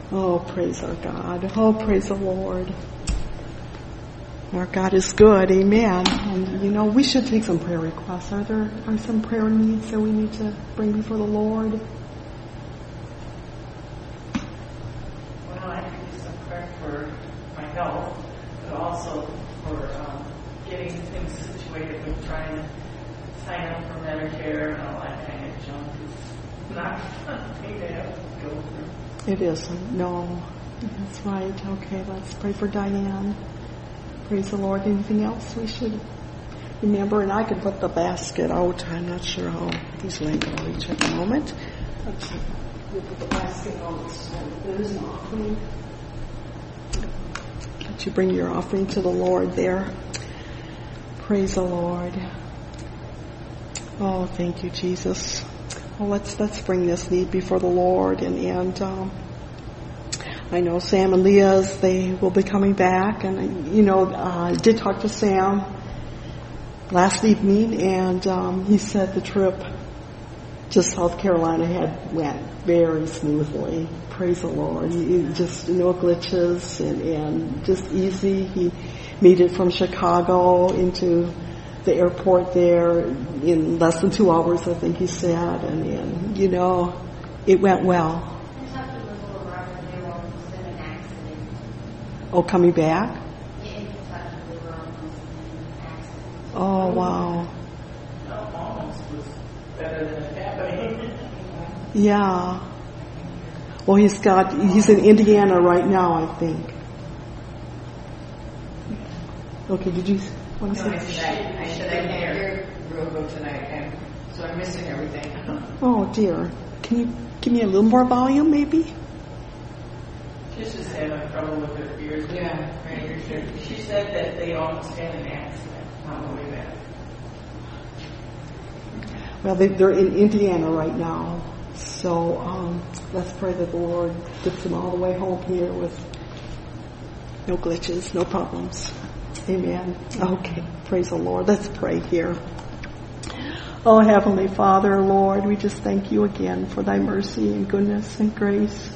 Oh, praise our God. Oh, praise the Lord. Our God is good. Amen. And, we should take some prayer requests. Are some prayer needs that we need to bring before the Lord? Well, I could do some prayer for my health, but also for getting things situated with trying to sign up for Medicare and all that kind of junk. It's not something to have to go through. It isn't. No. That's right. Okay, let's pray for Diane. Praise the Lord. Anything else we should remember? And I can put the basket out. I'm not sure how easily I can reach at the moment. Let's we'll put the basket out. So there's an offering. Let you bring your offering to the Lord there. Praise the Lord. Oh, thank you, Jesus. Well, let's bring this need before the Lord, and I know Sam and Leah's, they will be coming back, and I did talk to Sam last evening, and he said the trip to South Carolina went very smoothly. Praise the Lord. Just no glitches and just easy. He made it from Chicago into the airport there in less than 2 hours, I think he said, and it went well. Oh, coming back? Oh, wow. Almost was better than it happening. Yeah. Well, he's in Indiana right now, I think. Okay, did you want to say? I said I can't hear real good tonight, so I'm missing everything. Oh, dear. Can you give me a little more volume, maybe? She's just having trouble with her ears. Yeah, right. She said that they almost had an accident on the way back. Well, they're in Indiana right now, so let's pray that the Lord gets them all the way home here with no glitches, no problems. Amen. Okay, praise the Lord. Let's pray here. Oh, Heavenly Father, Lord, we just thank you again for thy mercy and goodness and grace.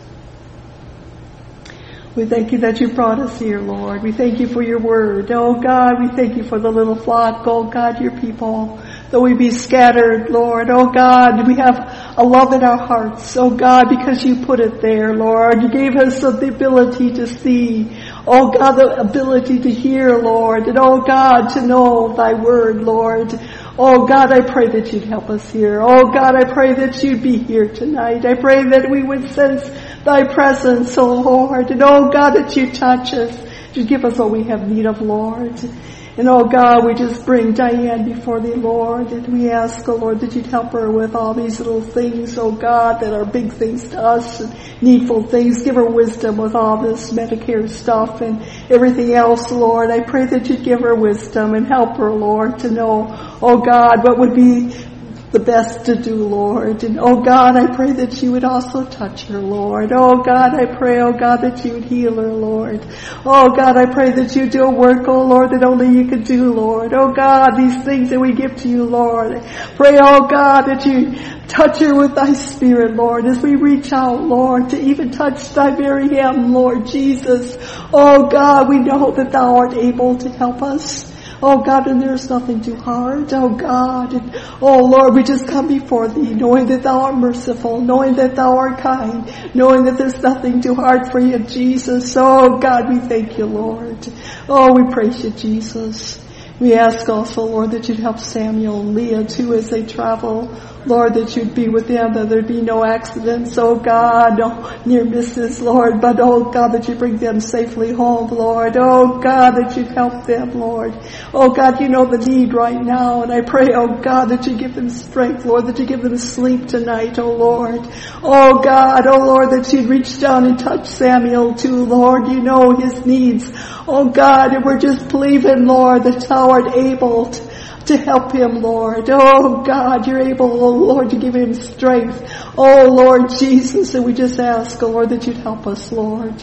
We thank you that you brought us here, Lord. We thank you for your word. Oh, God, we thank you for the little flock. Oh, God, your people. Though we be scattered, Lord. Oh, God, we have a love in our hearts. Oh, God, because you put it there, Lord. You gave us the ability to see. Oh, God, the ability to hear, Lord. And, oh, God, to know thy word, Lord. Oh, God, I pray that you'd help us here. Oh, God, I pray that you'd be here tonight. I pray that we would sense thy presence, oh, Lord. And, oh, God, that you touch us. You give us all we have need of, Lord. And, oh, God, we just bring Diane before thee, Lord. And we ask, oh, Lord, that you'd help her with all these little things, oh, God, that are big things to us and needful things. Give her wisdom with all this Medicare stuff and everything else, Lord. I pray that you'd give her wisdom and help her, Lord, to know, oh, God, what would be the best to do, Lord. And, oh, God, I pray that you would also touch her, Lord. Oh, God, I pray, oh, God, that you would heal her, Lord. Oh, God, I pray that you do a work, oh, Lord, that only you could do, Lord. Oh, God, these things that we give to you, Lord. Pray, oh, God, that you touch her with thy spirit, Lord, as we reach out, Lord, to even touch thy very hem, Lord Jesus. Oh, God, we know that thou art able to help us. Oh, God, and there's nothing too hard. Oh, God. And, oh, Lord, we just come before thee, knowing that thou art merciful, knowing that thou art kind, knowing that there's nothing too hard for you, Jesus. Oh, God, we thank you, Lord. Oh, we praise you, Jesus. We ask also, Lord, that you'd help Samuel and Leah, too, as they travel. Lord, that you'd be with them, that there'd be no accidents, oh God, no near misses, Lord, but oh God, that you bring them safely home, Lord. Oh God, that you'd help them, Lord. Oh God, you know the need right now, and I pray, oh God, that you give them strength, Lord, that you give them sleep tonight, oh Lord. Oh God, oh Lord, that you'd reach down and touch Samuel too, Lord. You know his needs, oh God, and we're just believing, Lord, that thou art able to help him, Lord. Oh, God, you're able, oh, Lord, to give him strength. Oh, Lord Jesus, and we just ask, oh, Lord, that you'd help us, Lord.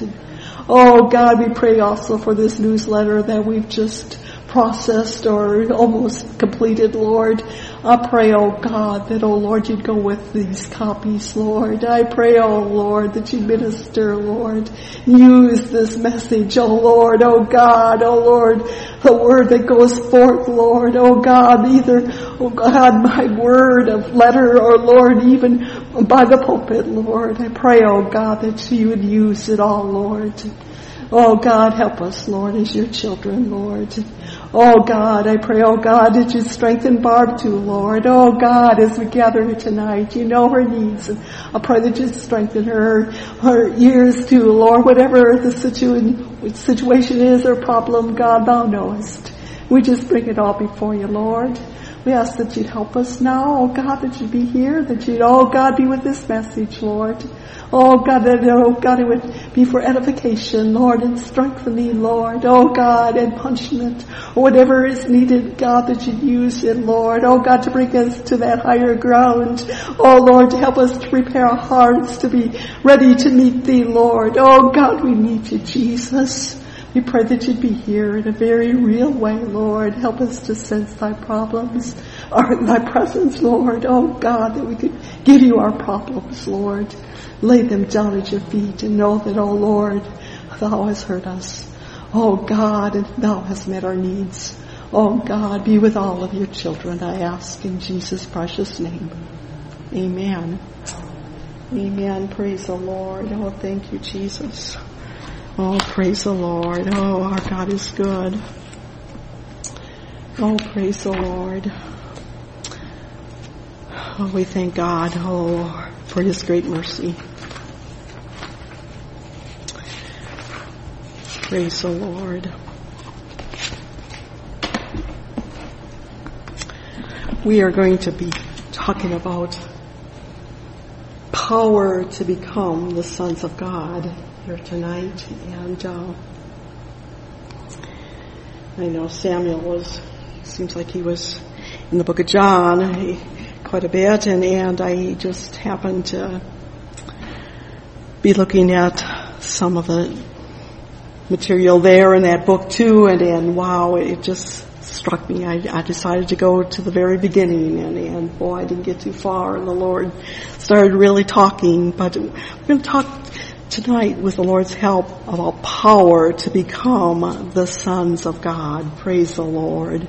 Oh, God, we pray also for this newsletter that we've just processed or almost completed, Lord. I pray, oh God, that, oh Lord, you'd go with these copies, Lord. I pray, oh Lord, that you'd minister, Lord. Use this message, oh Lord, oh God, oh Lord, the word that goes forth, Lord, oh God, either, oh God, my word of letter or Lord, even by the pulpit, Lord. I pray, oh God, that you would use it all, Lord. Oh God, help us, Lord, as your children, Lord. Oh God, I pray, oh God, that you strengthen Barb too, Lord. Oh God, as we gather here tonight, you know her needs. And I pray that you strengthen her ears too, Lord. Whatever the situation is or problem, God, thou knowest. We just bring it all before you, Lord. We ask that you'd help us now, oh God, that you'd be here, that you'd, oh God, be with this message, Lord. Oh God, it would be for edification, Lord, and strengthening, Lord. Oh God, and punishment, or whatever is needed, God, that you use it, Lord. Oh God, to bring us to that higher ground. Oh Lord, to help us to prepare our hearts to be ready to meet thee, Lord. Oh God, we need you, Jesus. We pray that you'd be here in a very real way, Lord. Help us to sense thy problems, or thy presence, Lord. Oh God, that we could give you our problems, Lord. Lay them down at your feet and know that, oh Lord, thou hast heard us. Oh God, and thou hast met our needs. Oh God, be with all of your children, I ask in Jesus' precious name. Amen. Amen. Praise the Lord. Oh, thank you, Jesus. Oh, praise the Lord. Oh, our God is good. Oh, praise the Lord. Oh, we thank God, oh, for his great mercy. Praise the Lord. We are going to be talking about power to become the sons of God here tonight. And I know Samuel seems like he was in the book of John quite a bit, and I just happened to be looking at some of the material there in that book too, and wow, it just struck me. I decided to go to the very beginning, and boy, I didn't get too far, and the Lord started really talking. But we're going to talk tonight, with the Lord's help, about power to become the sons of God. Praise the Lord.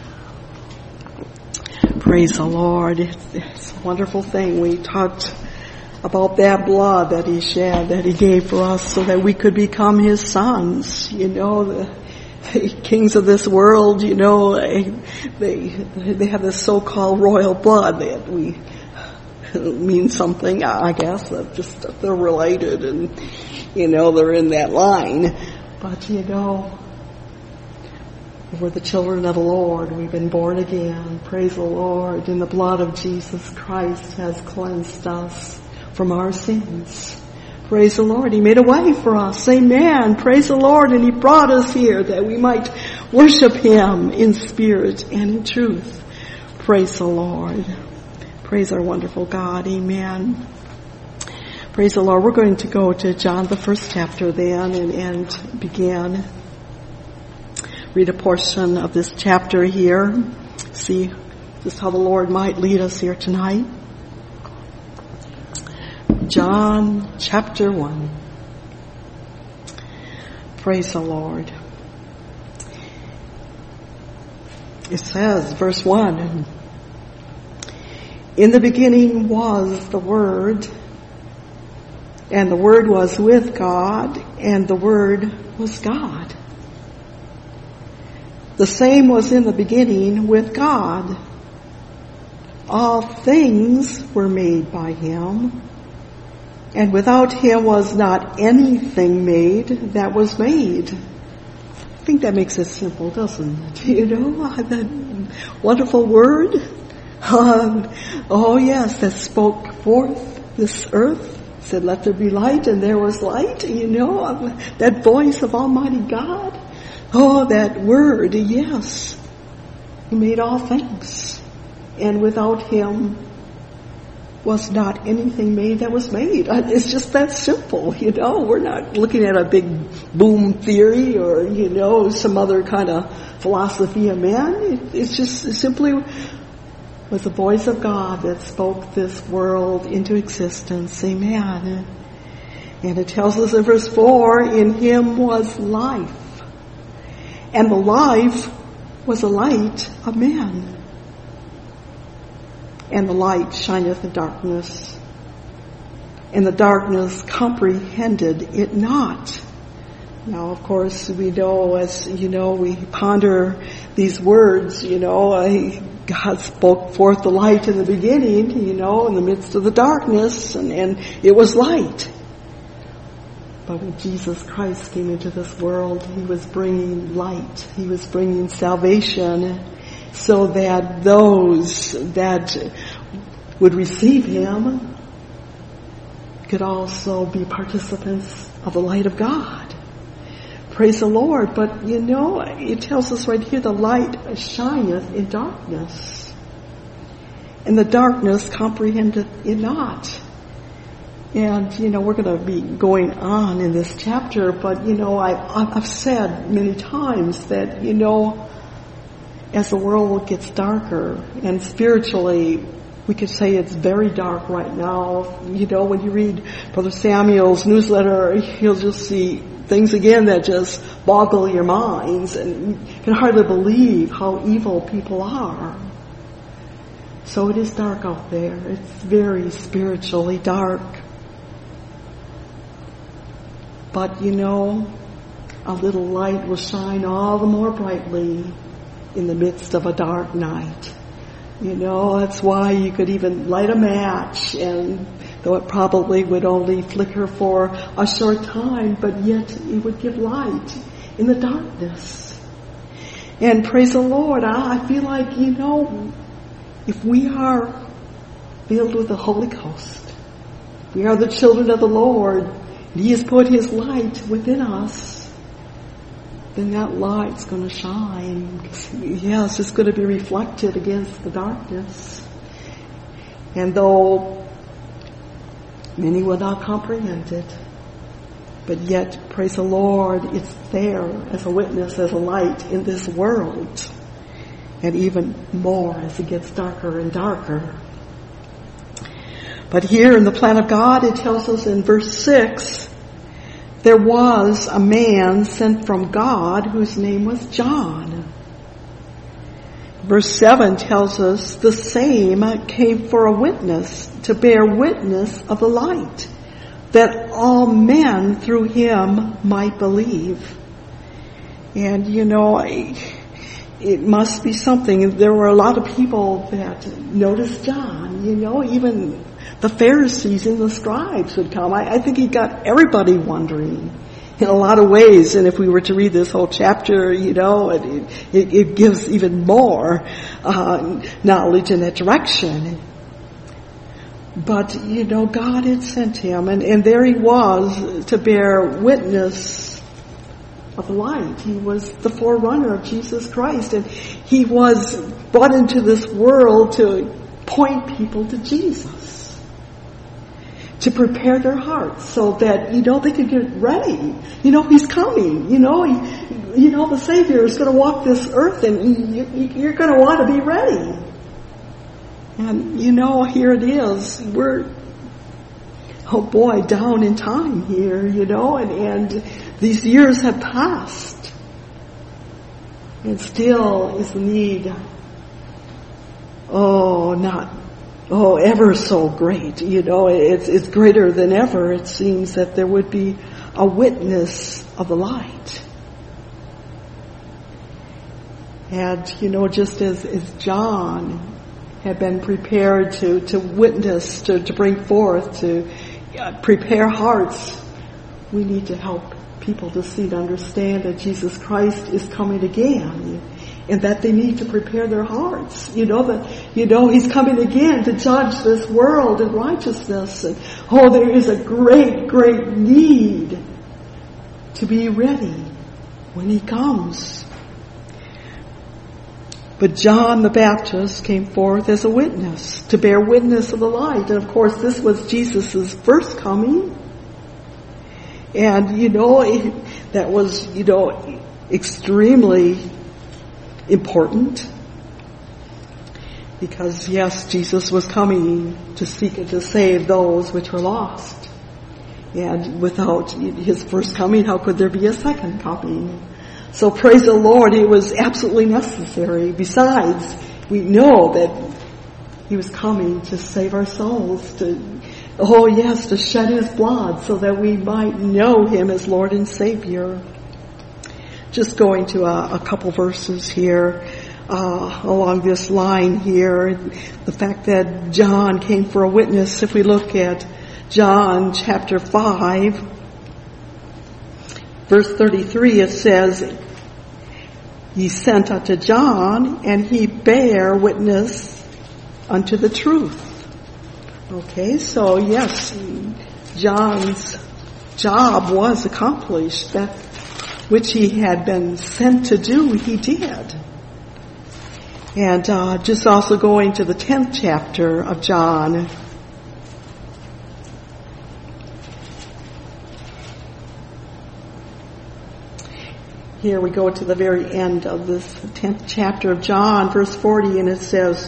Praise the Lord. It's a wonderful thing. We talked about that blood that he shed, that he gave for us so that we could become his sons. You know, the kings of this world, you know, they have this so-called royal blood that we mean something, I guess, that just that they're related and, you know, they're in that line. But, you know, we're the children of the Lord. We've been born again. Praise the Lord. And the blood of Jesus Christ has cleansed us from our sins. Praise the Lord. He made a way for us. Amen. Praise the Lord. And he brought us here that we might worship him in spirit and in truth. Praise the Lord. Praise our wonderful God. Amen. Praise the Lord. We're going to go to John, the first chapter then, and begin. Read a portion of this chapter here. See just how the Lord might lead us here tonight. John chapter 1. Praise the Lord. It says, verse 1, in the beginning was the Word, and the Word was with God, and the Word was God. The same was in the beginning with God. All things were made by him, and without him was not anything made that was made. I think that makes it simple, doesn't it? You know, that wonderful word. Oh yes, that spoke forth this earth, said let there be light, and there was light. You know, that voice of Almighty God. Oh, that word, yes. He made all things. And without him was not anything made that was made. It's just that simple, you know. We're not looking at a big boom theory or, you know, some other kind of philosophy of man. It's just simply was the voice of God that spoke this world into existence. Amen. And it tells us in verse 4, in him was life, and the life was the light of men. And the light shineth in darkness, and the darkness comprehended it not. Now, of course, we know, as you know, we ponder these words, God spoke forth the light in the beginning, in the midst of the darkness, and it was light. But when Jesus Christ came into this world, he was bringing light. He was bringing salvation so that those that would receive him could also be participants of the light of God. Praise the Lord. But it tells us right here, the light shineth in darkness, and the darkness comprehendeth it not. And, we're going to be going on in this chapter, but, I've said many times that, as the world gets darker, and spiritually, we could say it's very dark right now. When you read Brother Samuel's newsletter, you'll just see things again that just boggle your minds, and you can hardly believe how evil people are. So it is dark out there. It's very spiritually dark. But a little light will shine all the more brightly in the midst of a dark night. That's why you could even light a match, and though it probably would only flicker for a short time, but yet it would give light in the darkness. And praise the Lord, I feel like, if we are filled with the Holy Ghost, we are the children of the Lord, he has put his light within us, then that light's going to shine. Yes, it's going to be reflected against the darkness. And though many will not comprehend it, but yet, praise the Lord, it's there as a witness, as a light in this world. And even more as it gets darker and darker. But here in the plan of God, it tells us in verse 6, there was a man sent from God whose name was John. Verse 7 tells us the same came for a witness, to bear witness of the light, that all men through him might believe. And it must be something. There were a lot of people that noticed John, even the Pharisees and the scribes would come. I think he got everybody wondering in a lot of ways. And if we were to read this whole chapter, it gives even more knowledge in that direction. But, God had sent him, and there he was to bear witness of the light. He was the forerunner of Jesus Christ, and he was brought into this world to point people to Jesus, to prepare their hearts so that, they could get ready. He's coming. The Savior is going to walk this earth, and you're going to want to be ready. And, here it is. We're, down in time here, and these years have passed. And still is the need, ever so great. It's greater than ever. It seems that there would be a witness of the light. And, just as John had been prepared to witness, to bring forth, to prepare hearts, we need to help people to see and understand that Jesus Christ is coming again, and that they need to prepare their hearts. He's coming again to judge this world in righteousness. And there is a great, great need to be ready when he comes. But John the Baptist came forth as a witness, to bear witness of the light. And of course, this was Jesus' first coming. And, that was, extremely important. Because yes, Jesus was coming to seek and to save those which were lost. And without his first coming, how could there be a second coming? So praise the Lord, it was absolutely necessary. Besides, we know that he was coming to save our souls, to shed his blood so that we might know him as Lord and Savior. Just going to a couple verses here along this line here. The fact that John came for a witness, if we look at John chapter 5, verse 33, it says, he sent unto John, and he bare witness unto the truth. Okay, so yes, John's job was accomplished. That which he had been sent to do, he did. And just also going to the 10th chapter of John. Here we go to the very end of this 10th chapter of John, verse 40, and it says,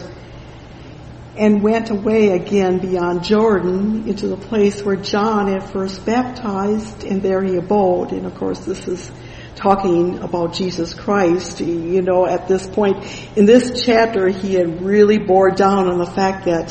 and went away again beyond Jordan into the place where John had first baptized, and there he abode. And of course this is talking about Jesus Christ. You know, at this point in this chapter, he had really bore down on the fact that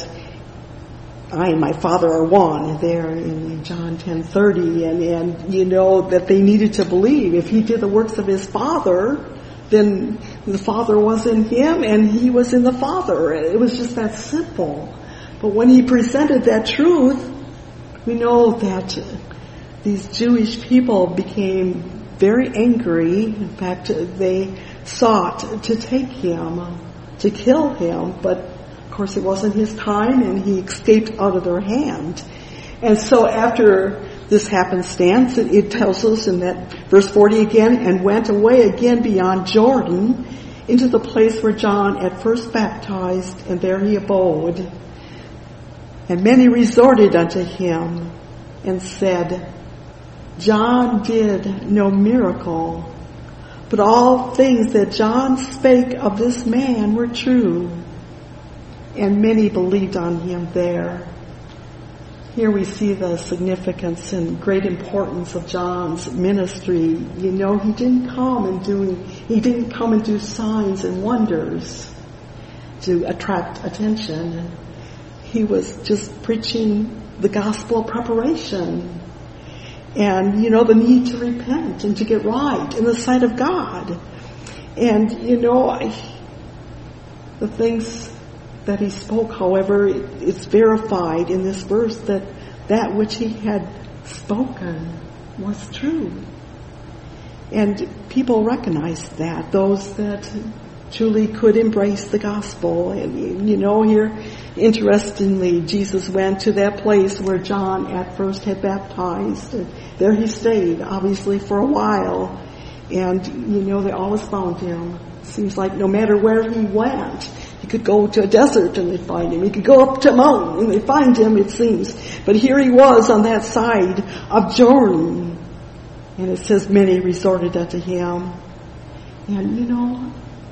I and my Father are one, there in John 10:30, and you know that they needed to believe if he did the works of his Father, then the Father was in him and he was in the Father. It was just that simple. But when he presented that truth, we know that these Jewish people became very angry. In fact, they sought to take him, to kill him, but of course it wasn't his time and he escaped out of their hand. And so after this happenstance, it tells us in that verse 40 again, and went away again beyond Jordan into the place where John at first baptized, and there he abode. And many resorted unto him and said, John did no miracle, but all things that John spake of this man were true. And many believed on him there. Here we see the significance and great importance of John's ministry. You know, he didn't come and do signs and wonders to attract attention. He was just preaching the gospel of preparation. And, you know, the need to repent and to get right in the sight of God. And, you know, the things that he spoke, however, it's verified in this verse that which he had spoken was true. And people recognized that, those that truly could embrace the gospel. And, you know, here, interestingly, Jesus went to that place where John at first had baptized. And there he stayed, obviously, for a while. And, you know, they always found him. Seems like no matter where he went, he could go to a desert and they'd find him. He could go up to a mountain and they'd find him, it seems. But here he was on that side of Jordan. And it says many resorted unto him. And, you know,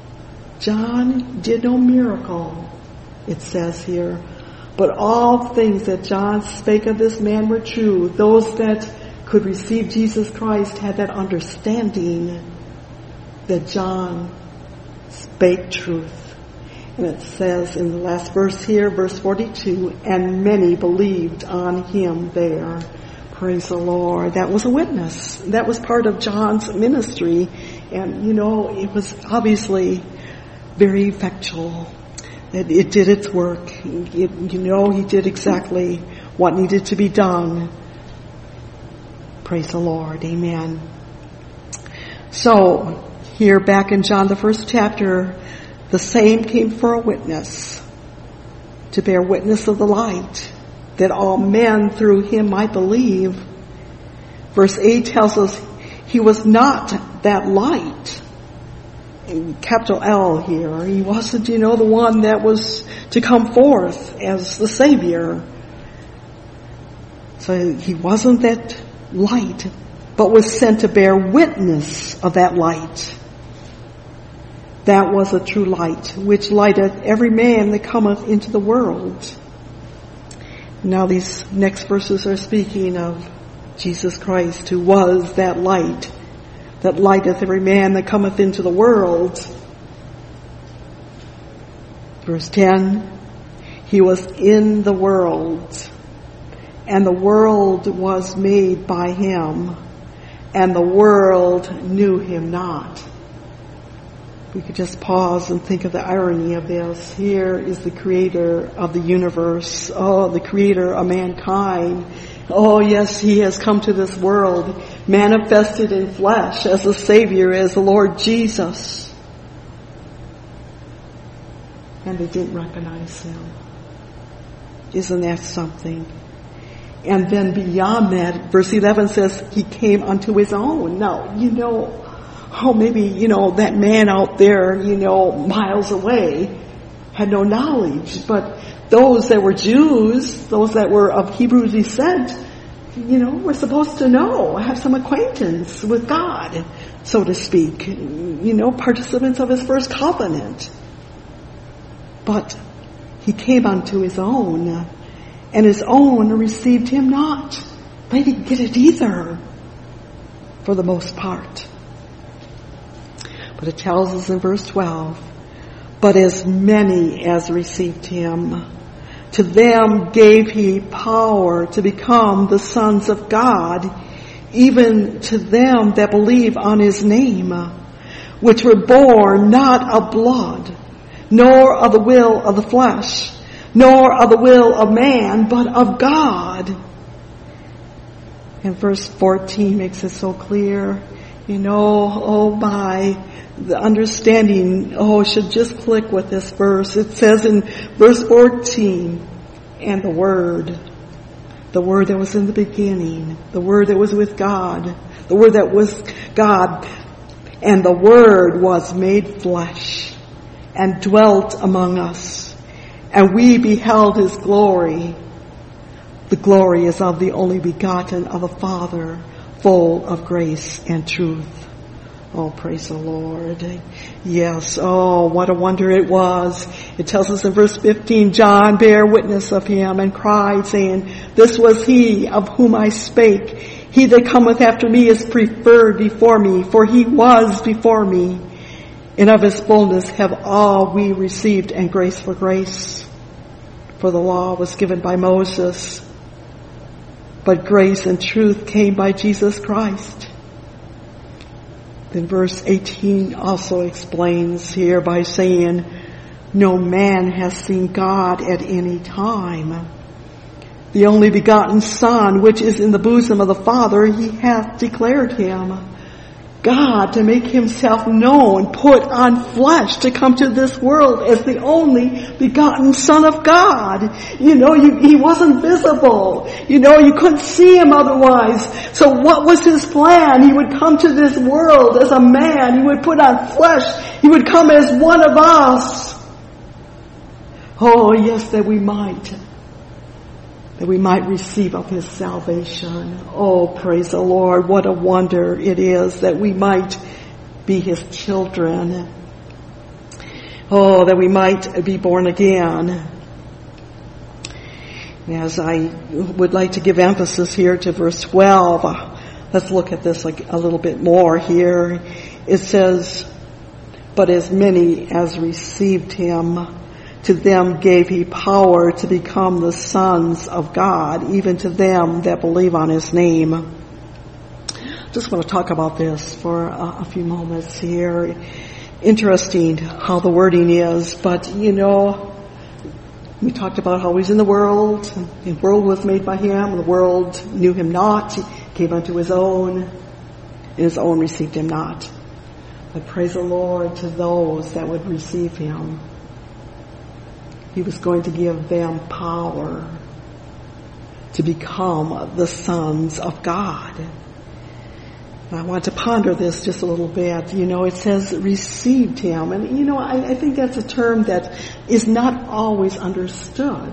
John did no miracle, it says here. But all things that John spake of this man were true. Those that could receive Jesus Christ had that understanding that John spake truth. And it says in the last verse here, verse 42, and many believed on him there. Praise the Lord. That was a witness. That was part of John's ministry. And, you know, it was obviously very effectual. It did its work. You know, he did exactly what needed to be done. Praise the Lord. Amen. So, here back in John, the first chapter, the same came for a witness, to bear witness of the light, that all men through him might believe. Verse 8 tells us he was not that light, in capital L here. He wasn't, you know, the one that was to come forth as the Savior. So he wasn't that light, but was sent to bear witness of that light. That was a true light, which lighteth every man that cometh into the world. Now these next verses are speaking of Jesus Christ, who was that light that lighteth every man that cometh into the world. Verse 10, he was in the world, and the world was made by him, and the world knew him not. We could just pause and think of the irony of this. Here is the creator of the universe. Oh, the creator of mankind. Oh, yes, he has come to this world, manifested in flesh as a Savior, as the Lord Jesus. And they didn't recognize him. Isn't that something? And then beyond that, verse 11 says, he came unto his own. Now, maybe, that man out there, miles away had no knowledge. But those that were Jews, those that were of Hebrew descent, were supposed to know, have some acquaintance with God, so to speak. Participants of his first covenant. But he came unto his own, and his own received him not. They didn't get it either, for the most part. But it tells us in verse 12, but as many as received him, to them gave he power to become the sons of God, even to them that believe on his name, which were born not of blood, nor of the will of the flesh, nor of the will of man, but of God. And verse 14 makes it so clear. The understanding, should just click with this verse. It says in verse 14, and the Word that was in the beginning, the Word that was with God, the Word that was God, and the Word was made flesh and dwelt among us, and we beheld his glory. The glory is of the only begotten of the Father, full of grace and truth. Oh, praise the Lord. Yes. Oh, what a wonder it was. It tells us in verse 15, John bare witness of him and cried, saying, this was he of whom I spake. He that cometh after me is preferred before me, for he was before me. And of his fullness have all we received, and grace for grace. For the law was given by Moses, but grace and truth came by Jesus Christ. Then verse 18 also explains here by saying, no man has seen God at any time. The only begotten Son, which is in the bosom of the Father, he hath declared him. God, to make himself known, put on flesh to come to this world as the only begotten Son of God. He wasn't visible. You couldn't see him otherwise. So what was his plan? He would come to this world as a man. He would put on flesh. He would come as one of us. Oh, yes, that we might receive of his salvation. Oh, praise the Lord. What a wonder it is that we might be his children. Oh, that we might be born again. As I would like to give emphasis here to verse 12, let's look at this a little bit more here. It says, but as many as received him, to them gave he power to become the sons of God, even to them that believe on his name. Just want to talk about this for a few moments here. Interesting how the wording is, but we talked about how he's in the world. The world was made by him. The world knew him not. He came unto his own, and his own received him not. But praise the Lord to those that would receive him. He was going to give them power to become the sons of God. And I want to ponder this just a little bit. It says received him. And, I think that's a term that is not always understood.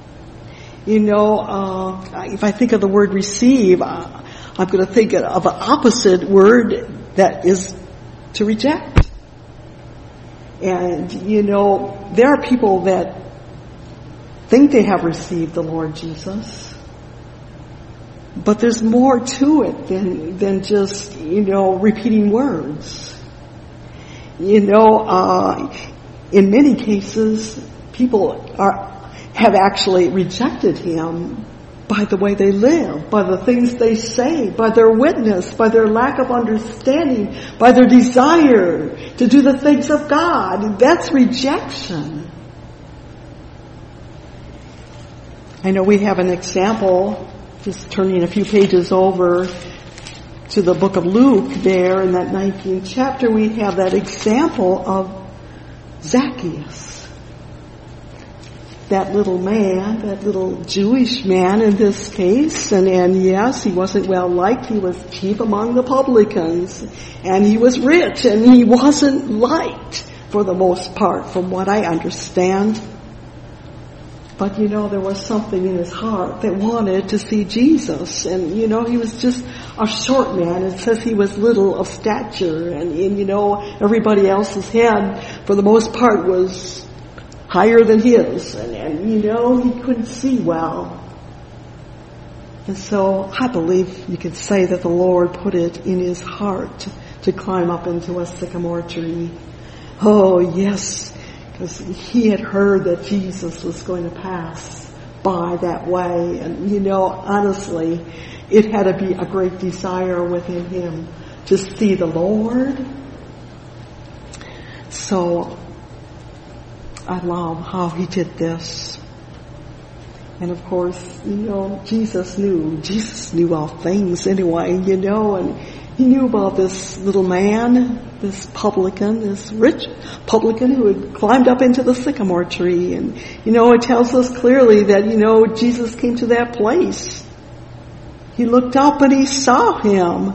If I think of the word receive, I'm going to think of an opposite word that is to reject. And, there are people that think they have received the Lord Jesus. But there's more to it than just, repeating words. In many cases, people have actually rejected Him by the way they live, by the things they say, by their witness, by their lack of understanding, by their desire to do the things of God. That's rejection. I know we have an example, just turning a few pages over to the book of Luke there in that 19th chapter, we have that example of Zacchaeus. That little man, that little Jewish man in this case, and yes, he wasn't well liked. He was chief among the publicans, and he was rich, and he wasn't liked for the most part, from what I understand. But there was something in his heart that wanted to see Jesus, and he was just a short man. It says he was little of stature, and everybody else's head, for the most part, was higher than his, and he couldn't see well. And so I believe you could say that the Lord put it in his heart to climb up into a sycamore tree. Oh yes, because he had heard that Jesus was going to pass by that way, and honestly, it had to be a great desire within him to see the Lord. So I love how he did this. And of course, Jesus knew all things anyway, and he knew about this little man, this publican, this rich publican who had climbed up into the sycamore tree. And, it tells us clearly that, Jesus came to that place. He looked up and he saw him.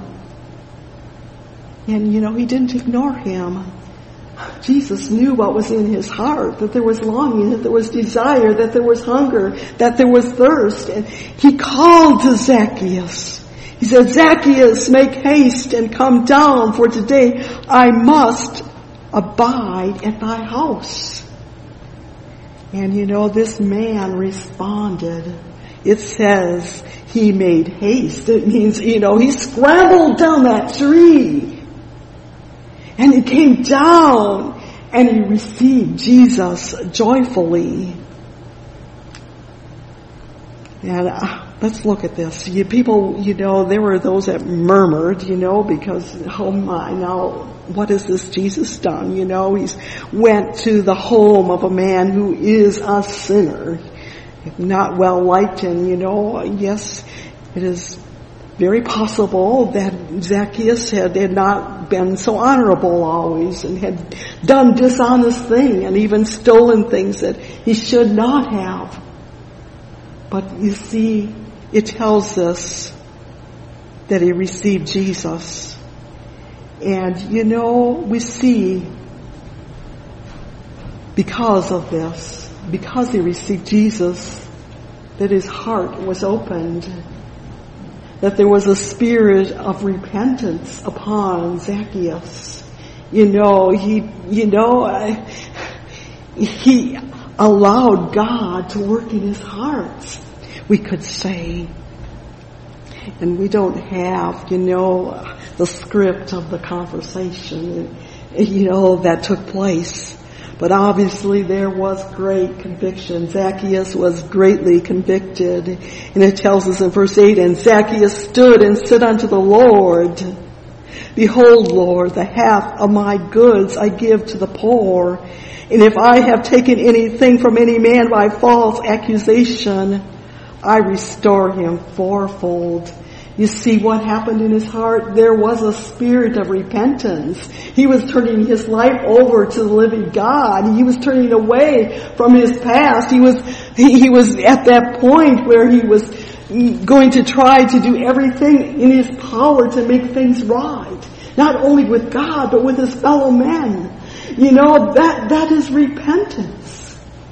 And, he didn't ignore him. Jesus knew what was in his heart, that there was longing, that there was desire, that there was hunger, that there was thirst. And he called to Zacchaeus. He said, Zacchaeus, make haste and come down, for today I must abide at thy house. And this man responded. It says he made haste. It means, he scrambled down that tree. And he came down and he received Jesus joyfully. And let's look at this. People, there were those that murmured, because, oh my, now what has this Jesus done? He's went to the home of a man who is a sinner, not well liked, and yes, it is very possible that Zacchaeus had not been so honorable always and had done dishonest things and even stolen things that he should not have. But you see, it tells us that he received Jesus. And we see because of this, because he received Jesus, that his heart was opened, that there was a spirit of repentance upon Zacchaeus. He allowed God to work in his heart, we could say. And we don't have, the script of the conversation, that took place. But obviously there was great conviction. Zacchaeus was greatly convicted. And it tells us in verse 8, and Zacchaeus stood and said unto the Lord, Behold, Lord, the half of my goods I give to the poor. And if I have taken anything from any man by false accusation, I restore him fourfold. You see what happened in his heart? There was a spirit of repentance. He was turning his life over to the living God. He was turning away from his past. He was at that point where he was going to try to do everything in his power to make things right. Not only with God, but with his fellow men. That is repentance.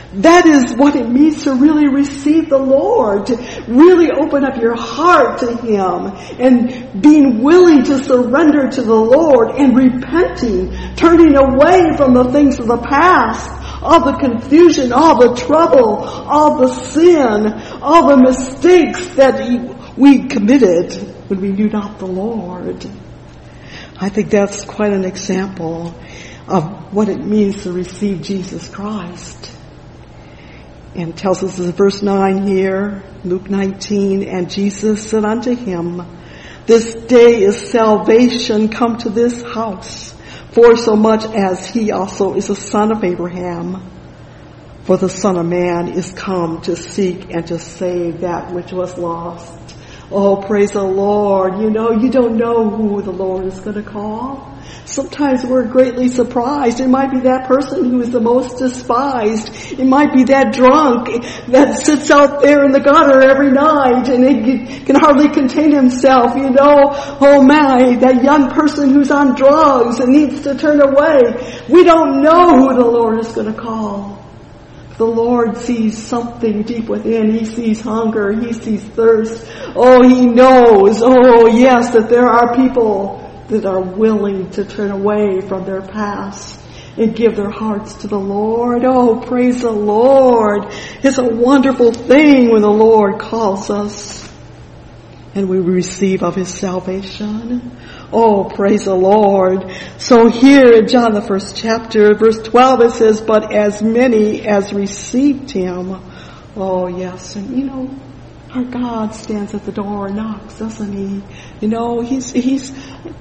That is what it means to really receive the Lord, to really open up your heart to Him and being willing to surrender to the Lord and repenting, turning away from the things of the past, all the confusion, all the trouble, all the sin, all the mistakes that we committed when we knew not the Lord. I think that's quite an example of what it means to receive Jesus Christ. And it tells us in verse 9 here, Luke 19, and Jesus said unto him, this day is salvation come to this house, for so much as he also is a son of Abraham. For the Son of Man is come to seek and to save that which was lost. Oh, praise the Lord. You don't know who the Lord is going to call. Sometimes we're greatly surprised. It might be that person who is the most despised. It might be that drunk that sits out there in the gutter every night and he can hardly contain himself. Oh my, that young person who's on drugs and needs to turn away. We don't know who the Lord is going to call. The Lord sees something deep within. He sees hunger. He sees thirst. Oh, He knows. Oh, yes, that there are people that are willing to turn away from their past and give their hearts to the Lord. Oh, praise the Lord. It's a wonderful thing when the Lord calls us and we receive of His salvation. Oh, praise the Lord. So here in John the 1st chapter, verse 12, it says, but as many as received Him. Oh, yes. And our God stands at the door and knocks, doesn't He? He's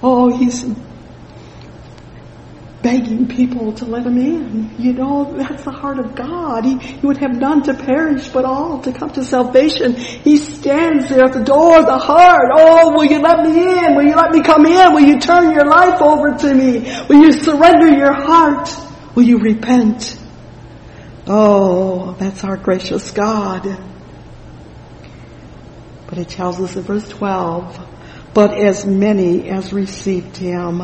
begging people to let Him in. That's the heart of God. He would have none to perish, but all to come to salvation. He stands there at the door of the heart. Oh, will you let me in? Will you let me come in? Will you turn your life over to me? Will you surrender your heart? Will you repent? Oh, that's our gracious God. But it tells us in verse 12, but as many as received Him,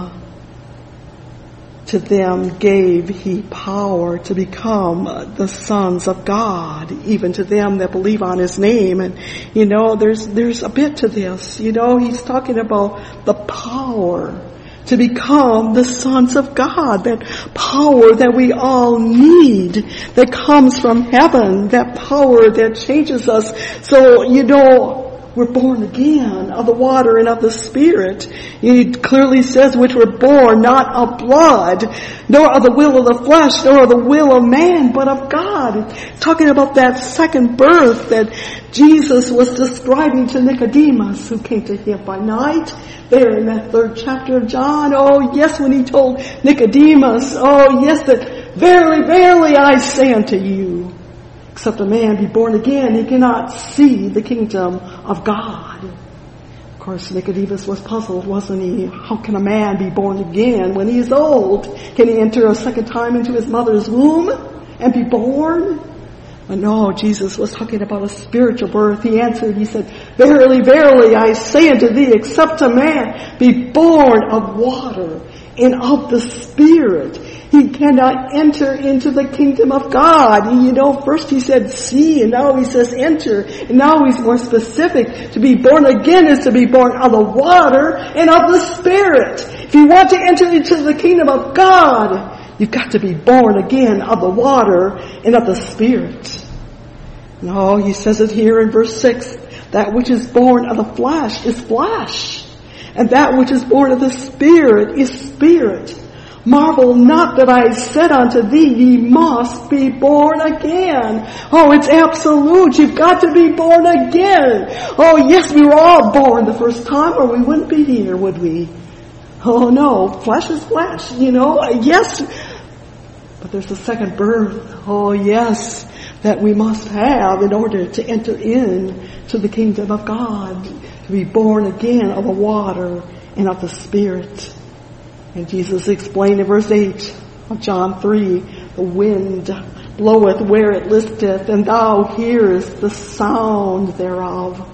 to them gave He power to become the sons of God, even to them that believe on His name. And, there's a bit to this. He's talking about the power to become the sons of God, that power that we all need, that comes from heaven, that power that changes us. So, we're born again of the water and of the Spirit. He clearly says, which were born not of blood, nor of the will of the flesh, nor of the will of man, but of God. Talking about that second birth that Jesus was describing to Nicodemus, who came to Him by night, there in that 3rd chapter of John. Oh, yes, when He told Nicodemus, oh, yes, that verily, verily, I say unto you, except a man be born again, he cannot see the kingdom of God. Of course, Nicodemus was puzzled, wasn't he? How can a man be born again when he is old? Can he enter a second time into his mother's womb and be born? But no, Jesus was talking about a spiritual birth. He answered, He said, verily, verily, I say unto thee, except a man be born of water and of the Spirit, he cannot enter into the kingdom of God. First He said see, and now He says enter. And now He's more specific. To be born again is to be born of the water and of the Spirit. If you want to enter into the kingdom of God, you've got to be born again of the water and of the Spirit. No, He says it here in verse 6. That which is born of the flesh is flesh, and that which is born of the Spirit is spirit. Marvel not that I said unto thee, ye must be born again. Oh, it's absolute. You've got to be born again. Oh, yes, we were all born the first time, or we wouldn't be here, would we? Oh, no. Flesh is flesh, Yes. But there's a second birth. Oh, yes, that we must have in order to enter in to the kingdom of God. To be born again of the water and of the Spirit. And Jesus explained in verse 8 of John 3, the wind bloweth where it listeth, and thou hearest the sound thereof,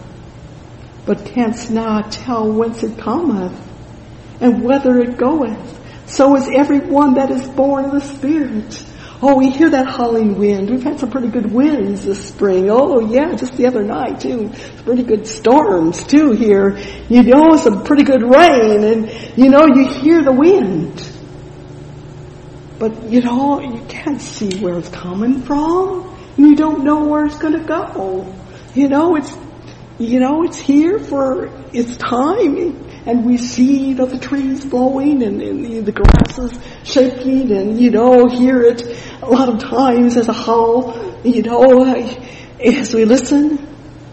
but canst not tell whence it cometh, and whither it goeth. So is every one that is born of the Spirit. Oh, we hear that howling wind. We've had some pretty good winds this spring. Oh, yeah, just the other night, too. Pretty good storms, too, here. You know, some pretty good rain. And, you know, you hear the wind. But, you know, you can't see where it's coming from. And you don't know where it's going to go. You know, it's here for its time. And we see, you know, the trees blowing and the grasses shaking and, you know, hear it a lot of times as a howl, you know, as we listen.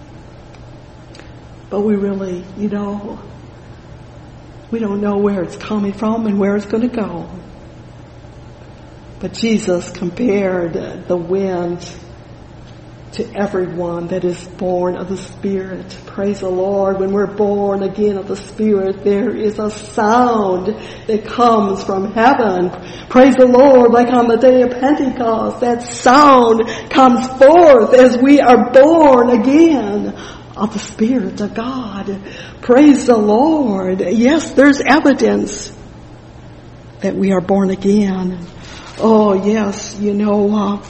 But we really, you know, we don't know where it's coming from and where it's going to go. But Jesus compared the wind to everyone that is born of the Spirit. Praise the Lord. When we're born again of the Spirit, there is a sound that comes from heaven. Praise the Lord. Like on the day of Pentecost, that sound comes forth as we are born again of the Spirit of God. Praise the Lord. Yes, there's evidence that we are born again. Oh, yes, you know,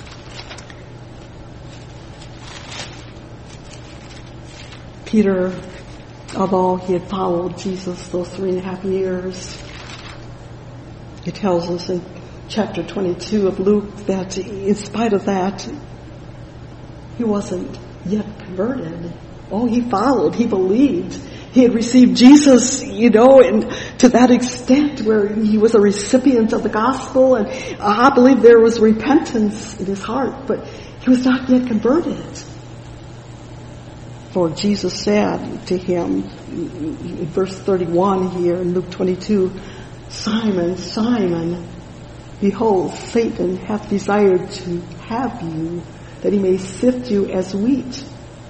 Peter, although he had followed Jesus those 3.5 years, it tells us in chapter 22 of Luke that in spite of that, he wasn't yet converted. Oh, he followed, he believed. He had received Jesus, you know, and to that extent where he was a recipient of the gospel, and I believe there was repentance in his heart, but he was not yet converted. For Jesus said to him, in verse 31 here in Luke 22, Simon, Simon, behold, Satan hath desired to have you, that he may sift you as wheat.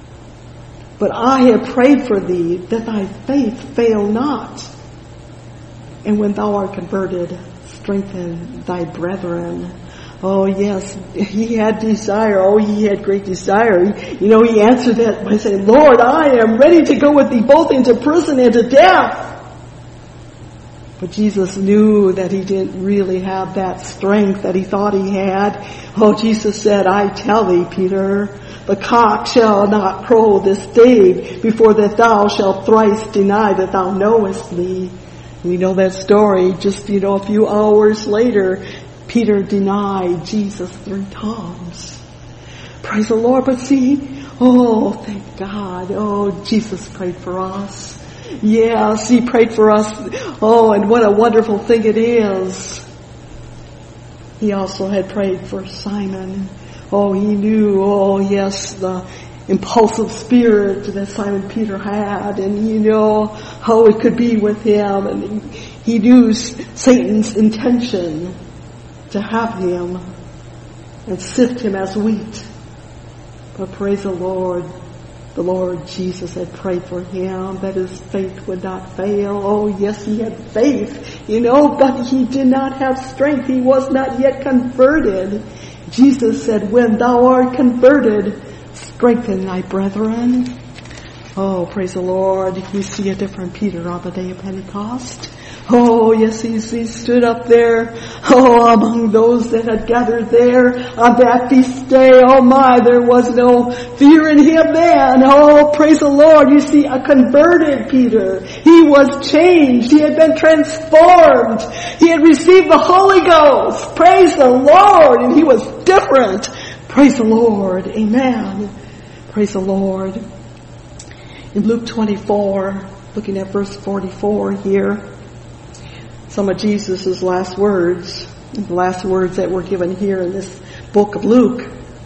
But I have prayed for thee, that thy faith fail not. And when thou art converted, strengthen thy brethren. Oh, yes, he had desire. Oh, he had great desire. You know, he answered that by saying, Lord, I am ready to go with thee both into prison and to death. But Jesus knew that he didn't really have that strength that he thought he had. Oh, Jesus said, I tell thee, Peter, the cock shall not crow this day before that thou shalt thrice deny that thou knowest me. We know that story. Just, you know, a few hours later, Peter denied Jesus 3 times. Praise the Lord. But see, oh, thank God. Oh, Jesus prayed for us. Yes, he prayed for us. Oh, and what a wonderful thing it is. He also had prayed for Simon. Oh, he knew, oh yes, the impulsive spirit that Simon Peter had, and you know how it could be with him, and he knew Satan's intention to have him and sift him as wheat. But praise the Lord Jesus had prayed for him that his faith would not fail. Oh yes, he had faith, you know, but he did not have strength. He was not yet converted. Jesus said, when thou art converted, strengthen thy brethren. Oh, praise the Lord. We see a different Peter on the day of Pentecost. Oh, yes, he stood up there, oh, among those that had gathered there on that feast day. Oh my, there was no fear in him then. Oh, praise the Lord. You see, a converted Peter. He was changed. He had been transformed. He had received the Holy Ghost. Praise the Lord. And he was different. Praise the Lord. Amen. Praise the Lord. In Luke 24, looking at verse 44 here, some of Jesus' last words, the last words that were given here in this book of Luke.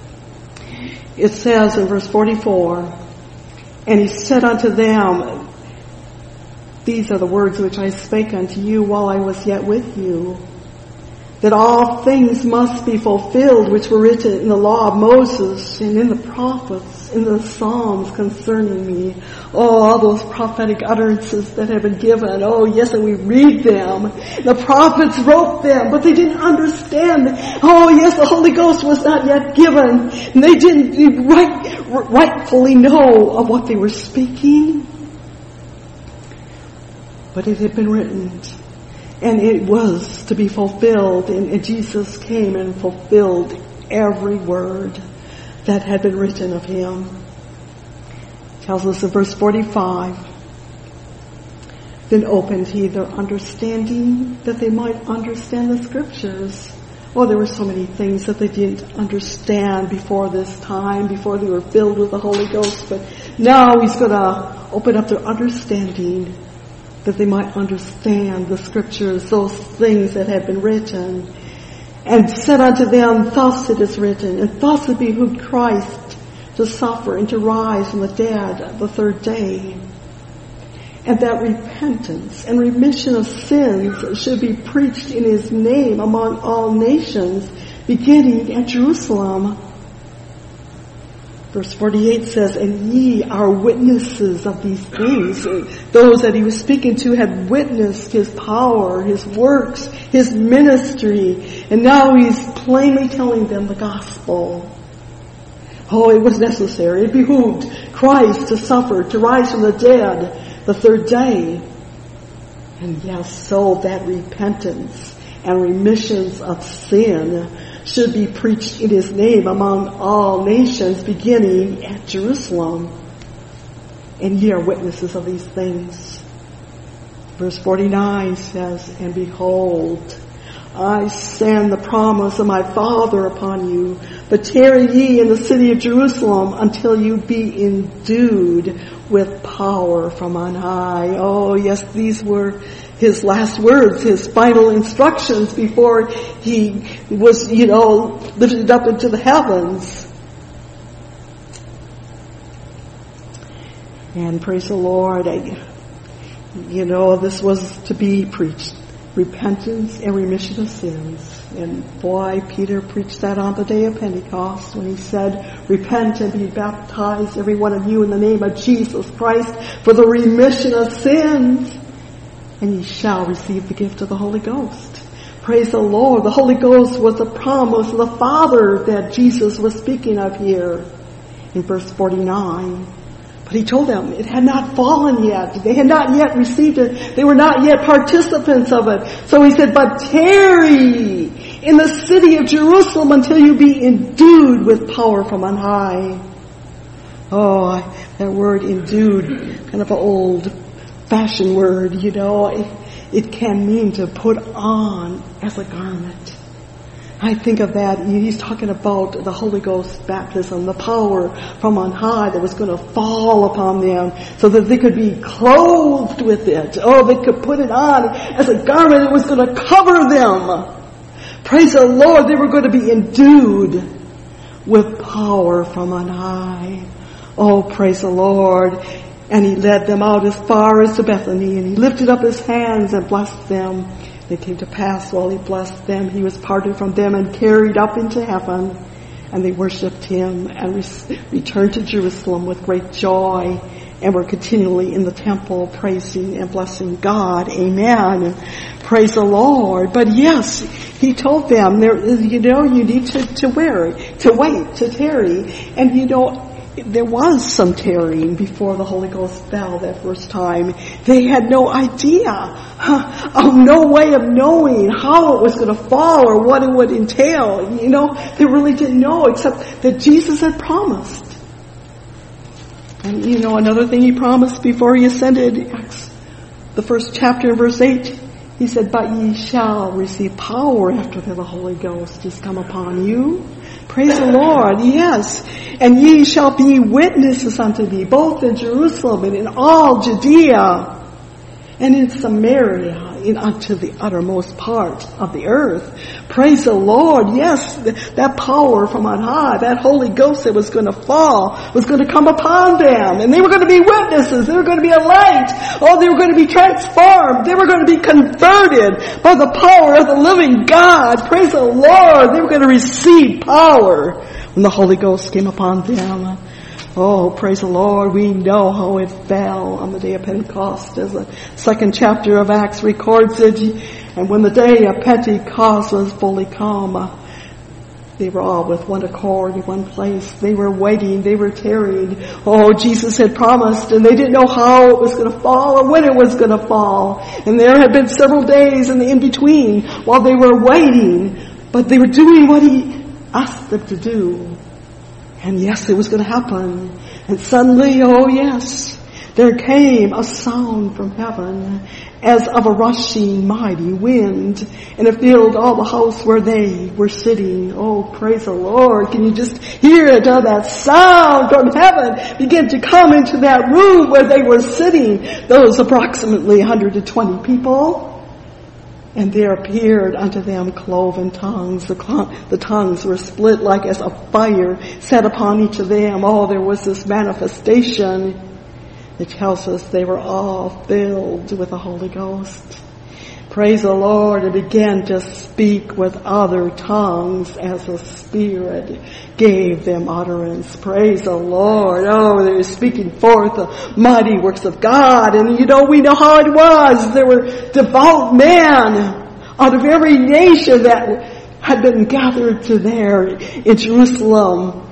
It says in verse 44, and he said unto them, these are the words which I spake unto you while I was yet with you, that all things must be fulfilled which were written in the law of Moses and in the prophets, in the Psalms concerning me. Oh, all those prophetic utterances that have been given. Oh, yes, and we read them. The prophets wrote them, but they didn't understand. Oh, yes, the Holy Ghost was not yet given. And they didn't rightfully know of what they were speaking. But it had been written. And it was to be fulfilled, and Jesus came and fulfilled every word that had been written of him. It tells us in verse 45, then opened he their understanding that they might understand the scriptures. Oh, there were so many things that they didn't understand before this time, before they were filled with the Holy Ghost. But now he's going to open up their understanding that they might understand the scriptures, those things that had been written. And said unto them, thus it is written, and thus it behooved Christ to suffer and to rise from the dead the third day. And that repentance and remission of sins should be preached in his name among all nations, beginning at Jerusalem. Verse 48 says, and ye are witnesses of these things. Those that he was speaking to had witnessed his power, his works, his ministry. And now he's plainly telling them the gospel. Oh, it was necessary. It behooved Christ to suffer, to rise from the dead the third day. And yes, so that repentance and remissions of sin should be preached in his name among all nations, beginning at Jerusalem. And ye are witnesses of these things. Verse 49 says, and behold, I send the promise of my Father upon you, but tarry ye in the city of Jerusalem until you be endued with power from on high. Oh yes, these were his last words, his final instructions before he was, lifted up into the heavens. And praise the Lord, this was to be preached. Repentance and remission of sins. And boy, Peter preached that on the day of Pentecost when he said, repent and be baptized, every one of you, in the name of Jesus Christ for the remission of sins. And ye shall receive the gift of the Holy Ghost. Praise the Lord. The Holy Ghost was the promise of the Father that Jesus was speaking of here in verse 49. But he told them it had not fallen yet. They had not yet received it. They were not yet participants of it. So he said, but tarry in the city of Jerusalem until you be endued with power from on high. Oh, that word endued, kind of an old-fashioned word, It can mean to put on as a garment. I think of that, he's talking about the Holy Ghost baptism, the power from on high that was going to fall upon them so that they could be clothed with it. Oh, they could put it on as a garment. It was going to cover them. Praise the Lord, they were going to be endued with power from on high. Oh, praise the Lord. And he led them out as far as to Bethany, and he lifted up his hands and blessed them. It came to pass while he blessed them, he was parted from them and carried up into heaven. And they worshipped him and returned to Jerusalem with great joy and were continually in the temple praising and blessing God. Amen. Praise the Lord. But yes, he told them, you need to wait, to tarry. And there was some tarrying before the Holy Ghost fell that first time. They had no idea, no way of knowing how it was going to fall or what it would entail. They really didn't know except that Jesus had promised. And another thing he promised before he ascended, Acts, the first chapter in verse 8, he said, but ye shall receive power after that the Holy Ghost is come upon you. Praise the Lord, yes. And ye shall be witnesses unto me, both in Jerusalem and in all Judea, and in Samaria, and unto the uttermost part of the earth. Praise the Lord, yes, that power from on high, that Holy Ghost that was going to fall, was going to come upon them, and they were going to be witnesses, they were going to be a light, they were going to be transformed, they were going to be converted by the power of the living God. Praise the Lord, they were going to receive power when the Holy Ghost came upon them. Oh, praise the Lord. We know how it fell on the day of Pentecost, as the second chapter of Acts records it. And when the day of Pentecost was fully come, They were all with one accord in one place. They were waiting. They were tarrying. Oh, Jesus had promised, and they didn't know how it was going to fall or when it was going to fall. And there had been several days in the in-between while they were waiting. But they were doing what He asked them to do. And yes, it was going to happen. And suddenly, oh yes, there came a sound from heaven as of a rushing mighty wind, and it filled all the house where they were sitting. Oh, praise the Lord. Can you just hear it? Oh, that sound from heaven began to come into that room where they were sitting, those approximately 120 people. And there appeared unto them cloven tongues. The tongues were split like as a fire set upon each of them. Oh, there was this manifestation. It tells us they were all filled with the Holy Ghost. Praise the Lord, and began to speak with other tongues as the Spirit gave them utterance. Praise the Lord. Oh, they were speaking forth the mighty works of God. And we know how it was. There were devout men out of every nation that had been gathered to there in Jerusalem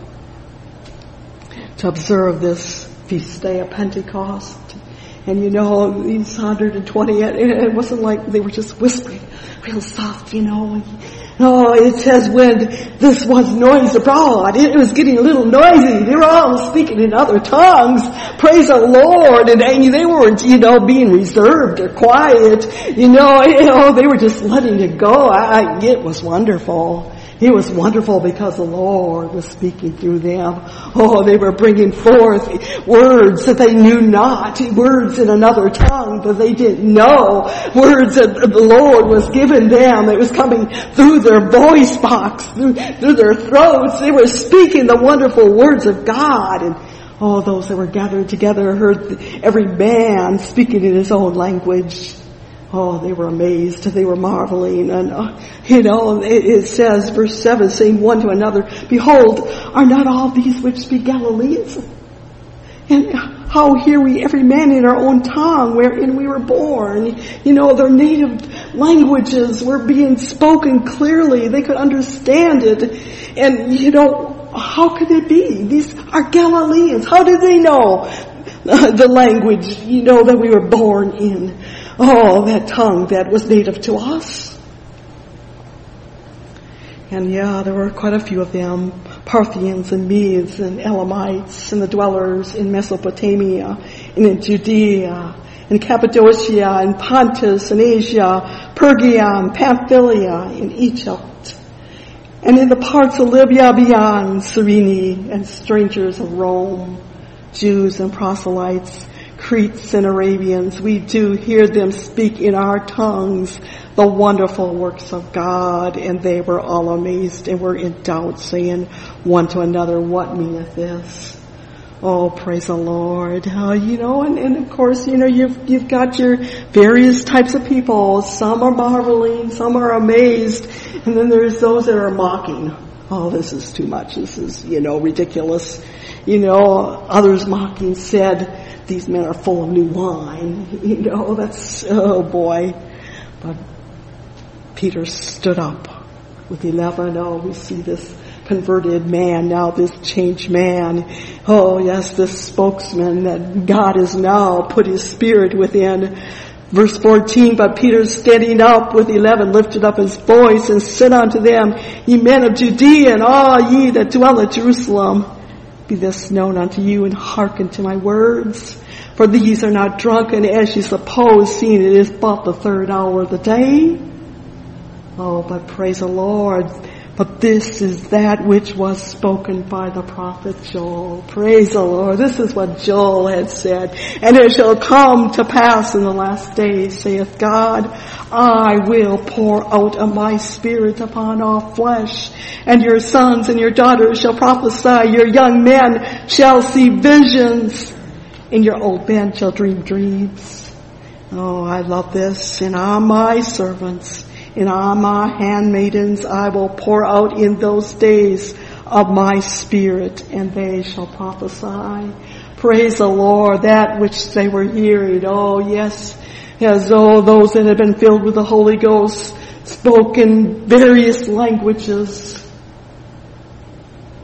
to observe this feast day of Pentecost. And these 120, it wasn't like they were just whispering real soft, Oh, it says when this was noise abroad, it was getting a little noisy. They were all speaking in other tongues. Praise the Lord. And they weren't, being reserved or quiet. They were just letting it go. It was wonderful. It was wonderful because the Lord was speaking through them. Oh, they were bringing forth words that they knew not, words in another tongue that they didn't know, words that the Lord was giving them. It was coming through their voice box, through their throats. They were speaking the wonderful words of God. And all those that were gathered together heard every man speaking in his own language. Oh, they were amazed. They were marveling. And, it says, verse 7, saying one to another, Behold, are not all these which speak Galileans? And how hear we every man in our own tongue wherein we were born? Their native languages were being spoken clearly. They could understand it. And, how could it be? These are Galileans. How did they know the language, that we were born in? Oh, that tongue that was native to us. And there were quite a few of them. Parthians and Medes and Elamites and the dwellers in Mesopotamia and in Judea and Cappadocia and Pontus and Asia, Phrygia and Pamphylia and Egypt. And in the parts of Libya beyond Cyrene and strangers of Rome, Jews and proselytes, Cretes and Arabians, we do hear them speak in our tongues the wonderful works of God. And they were all amazed and were in doubt, saying one to another, What meaneth this? Oh, praise the Lord. And of course, you've got your various types of people. Some are marveling, some are amazed, and then there's those that are mocking. Oh, this is too much. This is, ridiculous. Others mocking said, these men are full of new wine. That's, oh boy. But Peter stood up with 11. Oh, we see this converted man now, this changed man. Oh yes, this spokesman that God has now put His Spirit within. Verse 14, but Peter standing up with 11 lifted up his voice and said unto them, Ye men of Judea and all ye that dwell at Jerusalem, be this known unto you, and hearken to my words. For these are not drunken as ye suppose, seeing it is but the third hour of the day. Oh, but praise the Lord. But this is that which was spoken by the prophet Joel. Praise the Lord. This is what Joel had said. And it shall come to pass in the last days, saith God, I will pour out of my Spirit upon all flesh. And your sons and your daughters shall prophesy. Your young men shall see visions. And your old men shall dream dreams. Oh, I love this. And on my servants and on my handmaidens I will pour out in those days of my Spirit, and they shall prophesy. Praise the Lord, that which they were hearing. Oh yes, as though those that had been filled with the Holy Ghost spoke in various languages.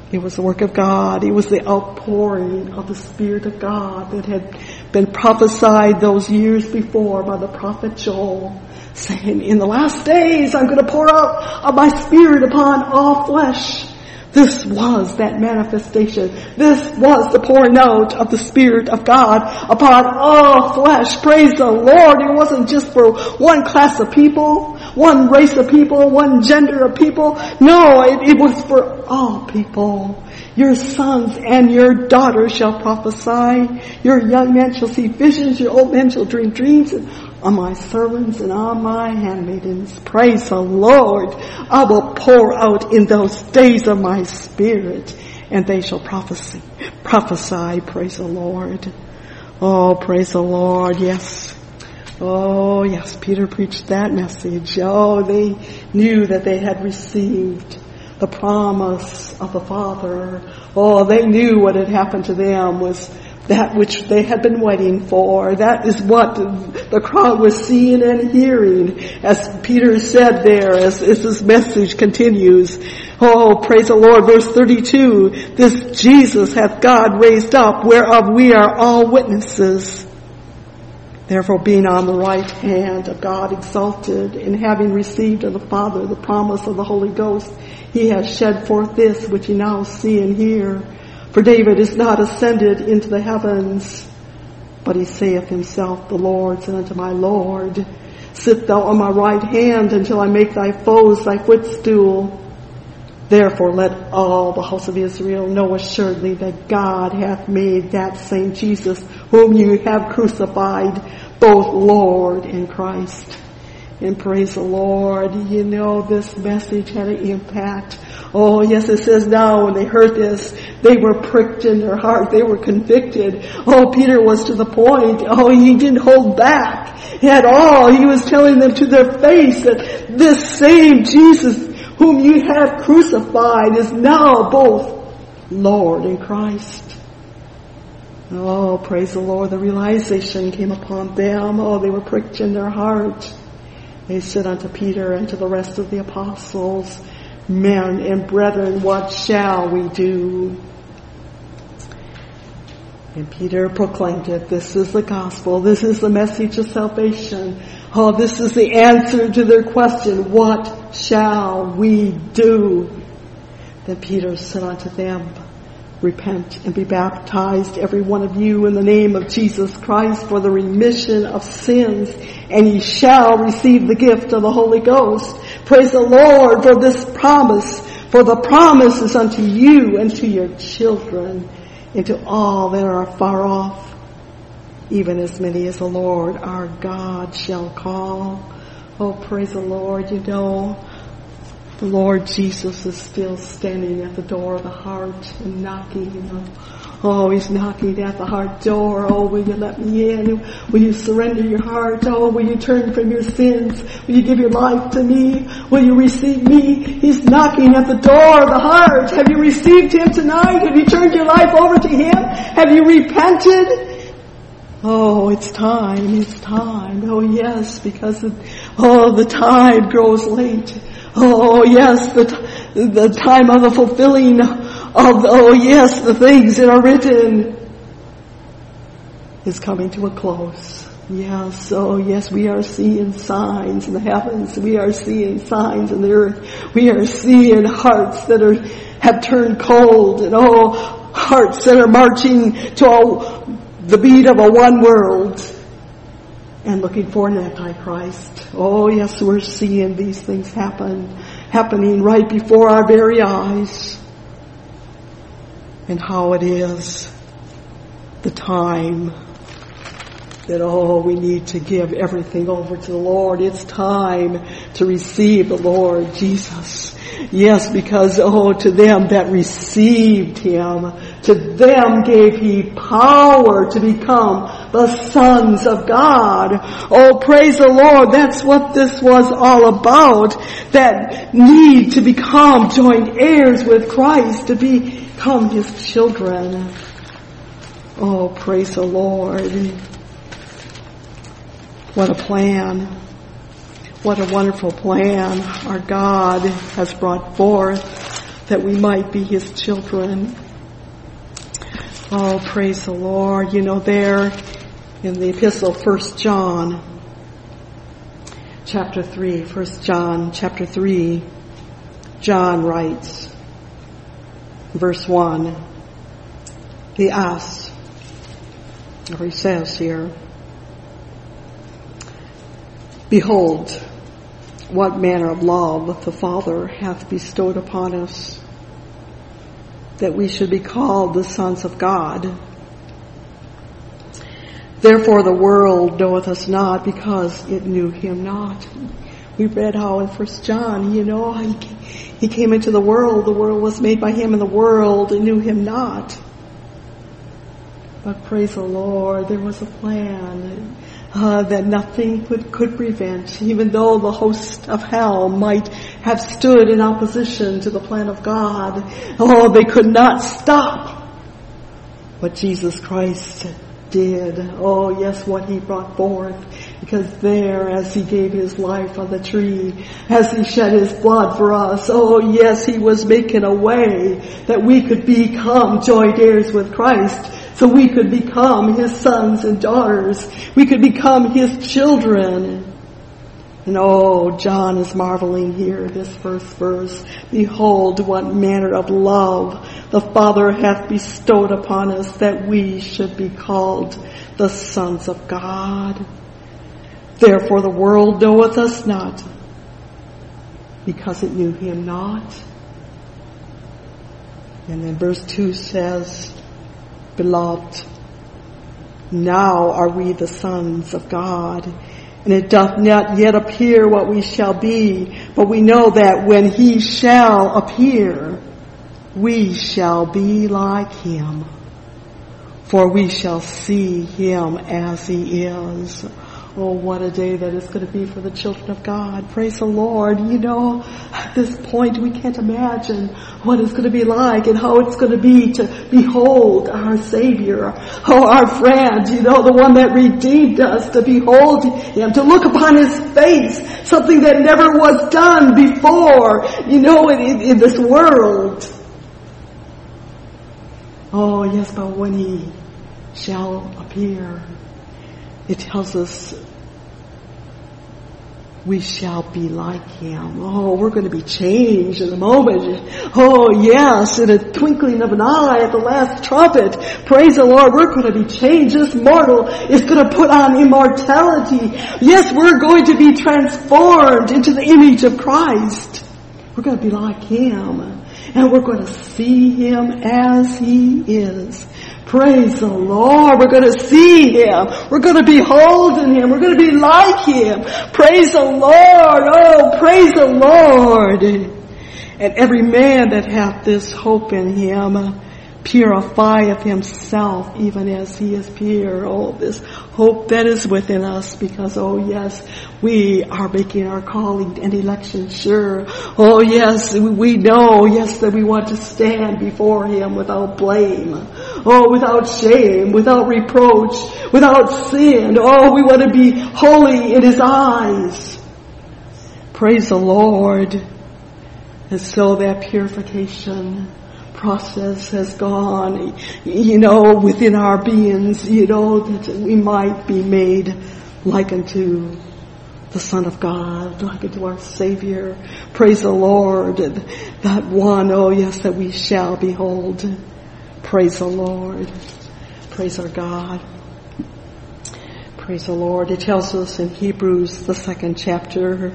It was the work of God. It was the outpouring of the Spirit of God that had been prophesied those years before by the prophet Joel, saying, in the last days I'm going to pour out of my Spirit upon all flesh. This was that manifestation. This was the pouring out of the Spirit of God upon all flesh. Praise the Lord. It wasn't just for one class of people, one race of people, one gender of people. No, it was for all people. Your sons and your daughters shall prophesy. Your young men shall see visions. Your old men shall dream dreams. On my servants and on my handmaidens. Praise the Lord. I will pour out in those days of my Spirit, and they shall prophesy. Praise the Lord. Oh, praise the Lord. Yes. Oh, yes. Peter preached that message. Oh, they knew that they had received the promise of the Father. Oh, they knew what had happened to them was that which they had been waiting for. That is what the crowd was seeing and hearing. As Peter said there, as this message continues. Oh, praise the Lord. Verse 32, this Jesus hath God raised up, whereof we are all witnesses. Therefore, being on the right hand of God exalted, and having received of the Father the promise of the Holy Ghost, he has shed forth this which ye now see and hear. For David is not ascended into the heavens, but he saith himself, the Lord said unto my Lord, sit thou on my right hand until I make thy foes thy footstool. Therefore let all the house of Israel know assuredly that God hath made that same Jesus, whom you have crucified, both Lord and Christ. And praise the Lord. You know, this message had an impact. Oh, yes, it says now when they heard this, they were pricked in their heart. They were convicted. Oh, Peter was to the point. Oh, he didn't hold back at all. He was telling them to their face that this same Jesus whom you have crucified is now both Lord and Christ. Oh, praise the Lord. The realization came upon them. Oh, they were pricked in their heart. They said unto Peter and to the rest of the apostles, men and brethren, what shall we do? And Peter proclaimed it. This is the gospel. This is the message of salvation. Oh, this is the answer to their question. What shall we do? Then Peter said unto them, repent and be baptized, every one of you, in the name of Jesus Christ for the remission of sins, and ye shall receive the gift of the Holy Ghost. Praise the Lord for this promise, for the promise is unto you and to your children and to all that are far off, even as many as the Lord our God shall call. Oh, praise the Lord. You know, the Lord Jesus is still standing at the door of the heart and knocking. Oh, he's knocking at the heart door. Oh, will you let me in? Will you surrender your heart? Oh, will you turn from your sins? Will you give your life to me? Will you receive me? He's knocking at the door of the heart. Have you received him tonight? Have you turned your life over to him? Have you repented? Oh, it's time. It's time. Oh, yes, because the tide grows late. Oh, yes, the time of the fulfilling of, the things that are written is coming to a close. Yes, oh yes, we are seeing signs in the heavens. We are seeing signs in the earth. We are seeing hearts that have turned cold, and hearts that are marching to the beat of a one world and looking for an Antichrist. Oh yes, we're seeing these things happening right before our very eyes. And how it is the time that, we need to give everything over to the Lord. It's time to receive the Lord Jesus. Yes, because, to them that received him, to them gave he power to become the sons of God. Oh, praise the Lord. That's what this was all about. That need to become joint heirs with Christ, to become his children. Oh, praise the Lord. What a plan. What a wonderful plan our God has brought forth that we might be His children. Oh, praise the Lord. You know, there in the epistle, 1 John, chapter 3, 1 John, chapter 3, John writes, verse 1, he asks, or he says here, "Behold, what manner of love the Father hath bestowed upon us, that we should be called the sons of God. Therefore the world knoweth us not, because it knew Him not." We read how in 1 John, you know, He came into the world was made by Him, and the world knew Him not. But praise the Lord, there was a plan that nothing could prevent, even though the host of hell might have stood in opposition to the plan of God. Oh, they could not stop what Jesus Christ did. Oh, yes, what He brought forth. Because there, as He gave His life on the tree, as He shed His blood for us, oh, yes, He was making a way that we could become joint heirs with Christ. So we could become His sons and daughters. We could become His children. And oh, John is marveling here, this first verse. "Behold, what manner of love the Father hath bestowed upon us, that we should be called the sons of God. Therefore the world knoweth us not, because it knew Him not." And then verse 2 says, "Beloved, now are we the sons of God, and it doth not yet appear what we shall be, but we know that when He shall appear, we shall be like Him, for we shall see Him as He is." Oh, what a day that is going to be for the children of God. Praise the Lord. You know, at this point we can't imagine what it's going to be like and how it's going to be to behold our Savior, oh, our friend, you know, the one that redeemed us, to behold Him, to look upon His face, something that never was done before, you know, in this world. Oh, yes, but when He shall appear, it tells us we shall be like Him. Oh, we're going to be changed in a moment. Oh, yes, in a twinkling of an eye at the last trumpet. Praise the Lord, we're going to be changed. This mortal is going to put on immortality. Yes, we're going to be transformed into the image of Christ. We're going to be like Him. And we're going to see Him as He is. Praise the Lord. We're going to see Him. We're going to behold in Him. We're going to be like Him. Praise the Lord. Oh, praise the Lord. And every man that hath this hope in Him purifieth himself even as He is pure. Oh, this hope that is within us, because, oh yes, we are making our calling and election sure. Oh yes, we know, yes, that we want to stand before Him without blame. Oh, without shame, without reproach, without sin. Oh, we want to be holy in His eyes. Praise the Lord. And so that purification process has gone, you know, within our beings, you know, that we might be made like unto the Son of God, like unto our Savior. Praise the Lord. That one, oh yes, that we shall behold. Praise the Lord. Praise our God. Praise the Lord. It tells us in Hebrews, the 2nd chapter,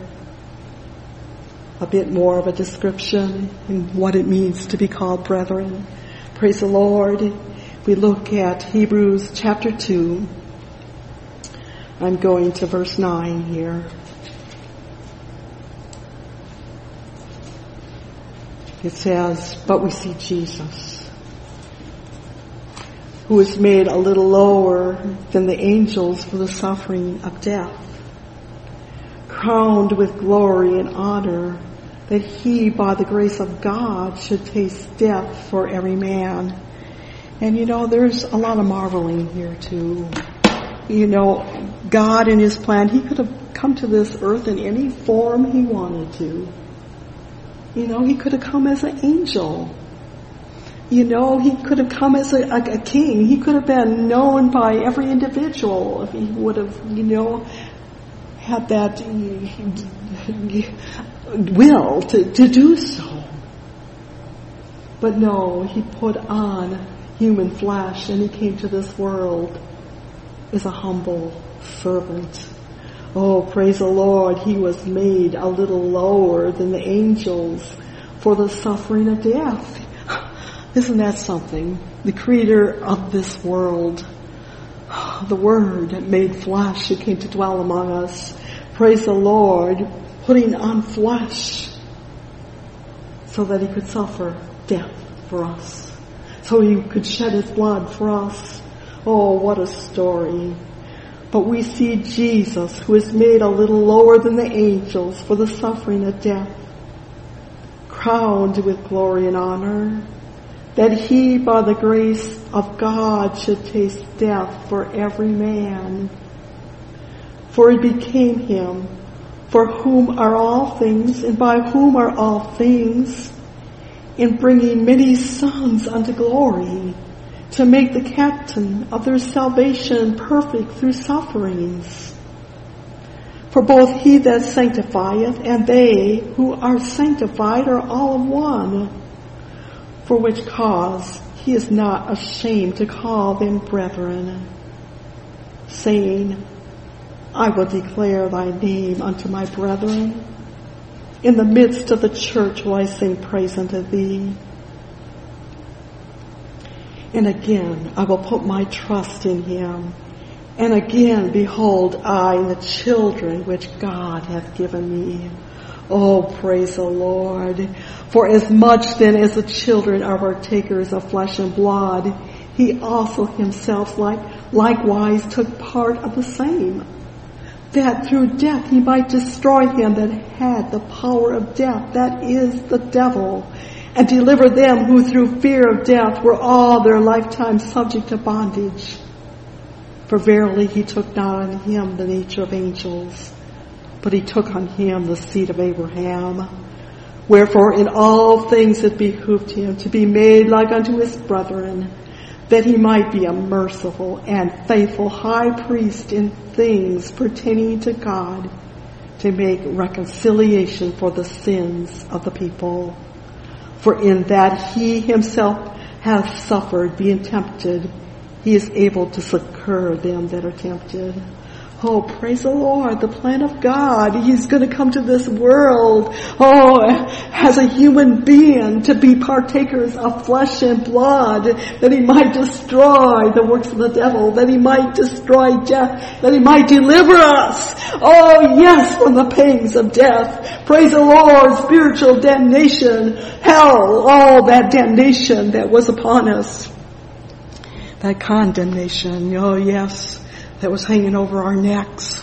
a bit more of a description in what it means to be called brethren. Praise the Lord. We look at Hebrews chapter 2. I'm going to verse 9 here. It says, "But we see Jesus, who is made a little lower than the angels for the suffering of death, crowned with glory and honor, that He, by the grace of God, should taste death for every man." And you know, there's a lot of marveling here too. You know, God in His plan, He could have come to this earth in any form He wanted to. He could have come as an angel. He could have come as a king. He could have been known by every individual if he would have, had that will to do so. But no, he put on human flesh and he came to this world as a humble servant. Oh, praise the Lord, he was made a little lower than the angels for the suffering of death. Isn't that something? The creator of this world, the Word made flesh, who came to dwell among us. Praise the Lord, putting on flesh so that he could suffer death for us, so he could shed his blood for us. Oh, what a story. But we see Jesus, who is made a little lower than the angels for the suffering of death, crowned with glory and honor, that he, by the grace of God, should taste death for every man. For it became him, for whom are all things, and by whom are all things, in bringing many sons unto glory, to make the captain of their salvation perfect through sufferings. For both he that sanctifieth and they who are sanctified are all of one, for which cause he is not ashamed to call them brethren, saying, I will declare thy name unto my brethren. In the midst of the church will I sing praise unto thee. And again I will put my trust in him. And again, behold, I and the children which God hath given me. Oh, praise the Lord. For as much then as the children are partakers of flesh and blood, he also himself likewise took part of the same, that through death he might destroy him that had the power of death, that is, the devil, and deliver them who through fear of death were all their lifetime subject to bondage. For verily he took not on him the nature of angels, but he took on him the seed of Abraham. Wherefore in all things it behooved him to be made like unto his brethren, that he might be a merciful and faithful high priest in things pertaining to God, to make reconciliation for the sins of the people. For in that he himself hath suffered, being tempted, he is able to succor them that are tempted. Oh, praise the Lord, the plan of God. He's going to come to this world, as a human being, to be partakers of flesh and blood, that he might destroy the works of the devil, that he might destroy death, that he might deliver us. Oh, yes, from the pangs of death. Praise the Lord, spiritual damnation, hell, all that damnation that was upon us. That condemnation, oh yes, that was hanging over our necks.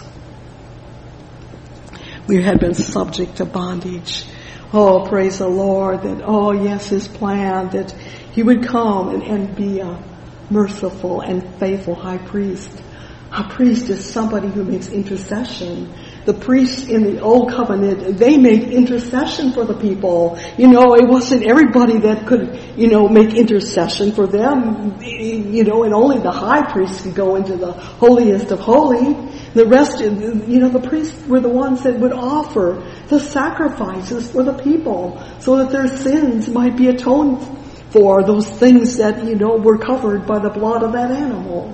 We had been subject to bondage. Oh, praise the Lord, that, oh yes, his plan, that he would come and be a merciful and faithful high priest. A priest is somebody who makes intercession. The priests in the Old Covenant, they made intercession for the people. It wasn't everybody that could, make intercession for them. And only the high priest could go into the holiest of holy. The rest, the priests were the ones that would offer the sacrifices for the people so that their sins might be atoned for, those things that, were covered by the blood of that animal.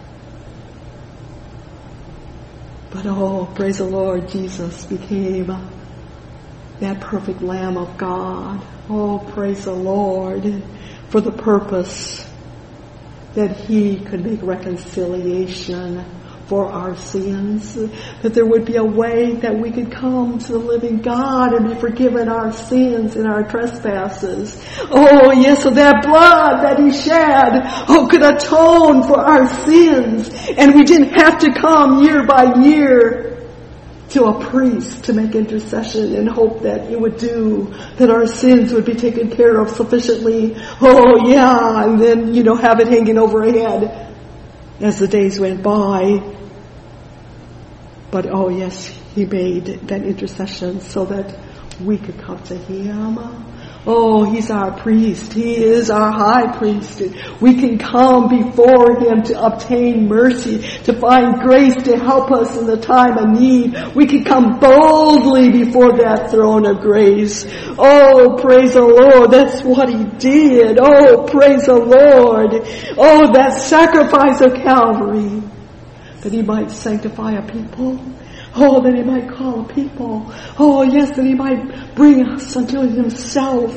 But oh, praise the Lord, Jesus became that perfect Lamb of God. Oh, praise the Lord, for the purpose that he could make reconciliation for our sins, that there would be a way that we could come to the living God and be forgiven our sins and our trespasses. Oh yes, so that blood that he shed, could atone for our sins, and we didn't have to come year by year to a priest to make intercession and hope that it would do, that our sins would be taken care of sufficiently. Oh yeah, and then, have it hanging over our head as the days went by. But oh yes, he made that intercession so that we could come to Him. Oh, He's our priest. He is our high priest. We can come before Him to obtain mercy, to find grace to help us in the time of need. We can come boldly before that throne of grace. Oh, praise the Lord. That's what He did. Oh, praise the Lord. Oh, that sacrifice of Calvary, that He might sanctify a people. Oh, that He might call a people. Oh, yes, that He might bring us unto Himself,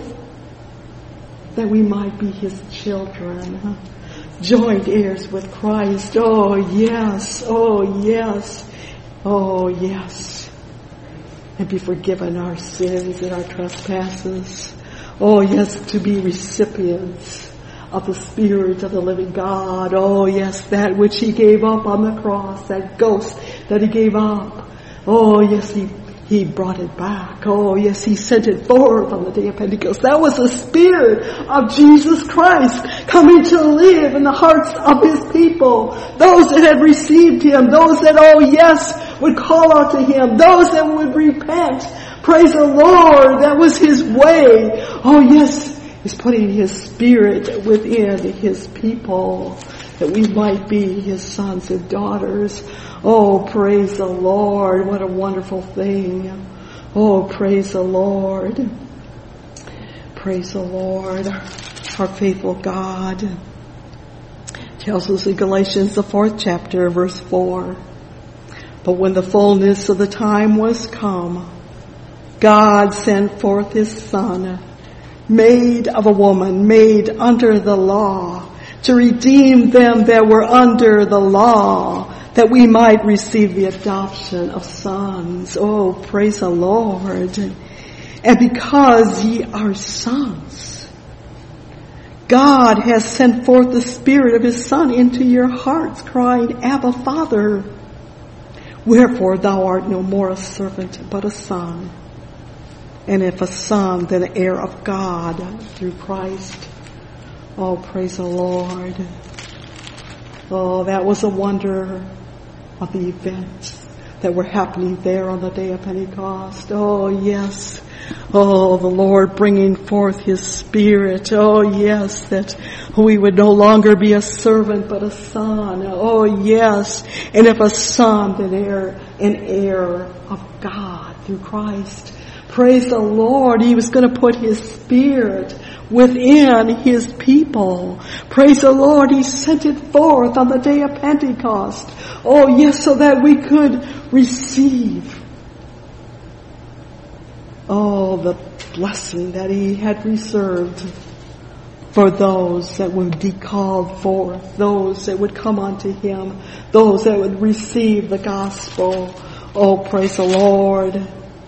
that we might be His children, joint heirs with Christ. Oh, yes. Oh, yes. Oh, yes. And be forgiven our sins and our trespasses. Oh, yes, to be recipients of the Spirit of the living God. Oh, yes, that which He gave up on the cross, that ghost that He gave up. Oh, yes, He brought it back. Oh, yes, He sent it forth on the day of Pentecost. That was the Spirit of Jesus Christ coming to live in the hearts of His people. Those that had received Him, those that, oh yes, would call out to Him, those that would repent. Praise the Lord, that was His way. Oh, yes, He's putting His Spirit within His people, that we might be His sons and daughters. Oh, praise the Lord. What a wonderful thing. Oh, praise the Lord. Praise the Lord. Our faithful God tells us in Galatians, the 4th chapter, verse 4. But when the fullness of the time was come, God sent forth His Son, made of a woman, made under the law, to redeem them that were under the law, that we might receive the adoption of sons. Oh, praise the Lord. And because ye are sons, God has sent forth the Spirit of His Son into your hearts, crying, Abba, Father. Wherefore thou art no more a servant, but a son. And if a son, then an heir of God through Christ. Oh, praise the Lord. Oh, that was a wonder of the events that were happening there on the day of Pentecost. Oh, yes. Oh, the Lord bringing forth His Spirit. Oh, yes, that we would no longer be a servant, but a son. Oh, yes. And if a son, then an heir of God through Christ. Praise the Lord. He was going to put His Spirit within His people. Praise the Lord. He sent it forth on the day of Pentecost. Oh, yes, so that we could receive, oh, the blessing that He had reserved for those that would be called forth, those that would come unto Him, those that would receive the gospel. Oh, praise the Lord.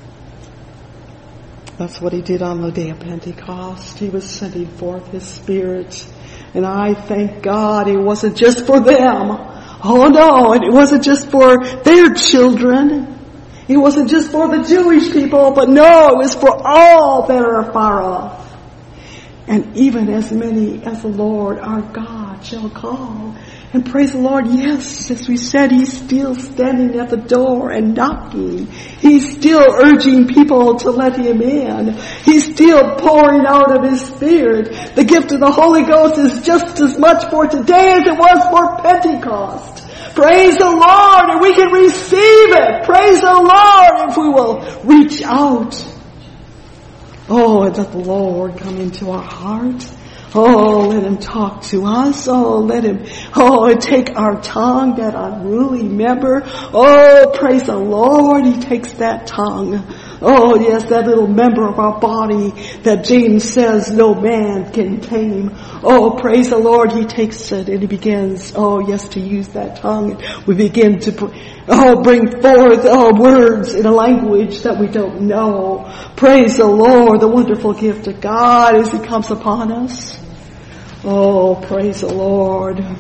That's what He did on the day of Pentecost. He was sending forth His Spirit. And I thank God it wasn't just for them. Oh no, it wasn't just for their children. It wasn't just for the Jewish people, but no, it was for all that are far off. And even as many as the Lord our God shall call. And praise the Lord, yes, as we said, He's still standing at the door and knocking. He's still urging people to let Him in. He's still pouring out of His Spirit. The gift of the Holy Ghost is just as much for today as it was for Pentecost. Praise the Lord, and we can receive it. Praise the Lord, if we will reach out. Oh, and let the Lord come into our heart. Oh, let Him talk to us. Oh, let Him, take our tongue, that unruly member. Oh, praise the Lord. He takes that tongue. Oh, yes, that little member of our body that James says no man can tame. Oh, praise the Lord. He takes it and He begins, to use that tongue. We begin to, bring forth, words in a language that we don't know. Praise the Lord, the wonderful gift of God as He comes upon us. Oh, praise the Lord.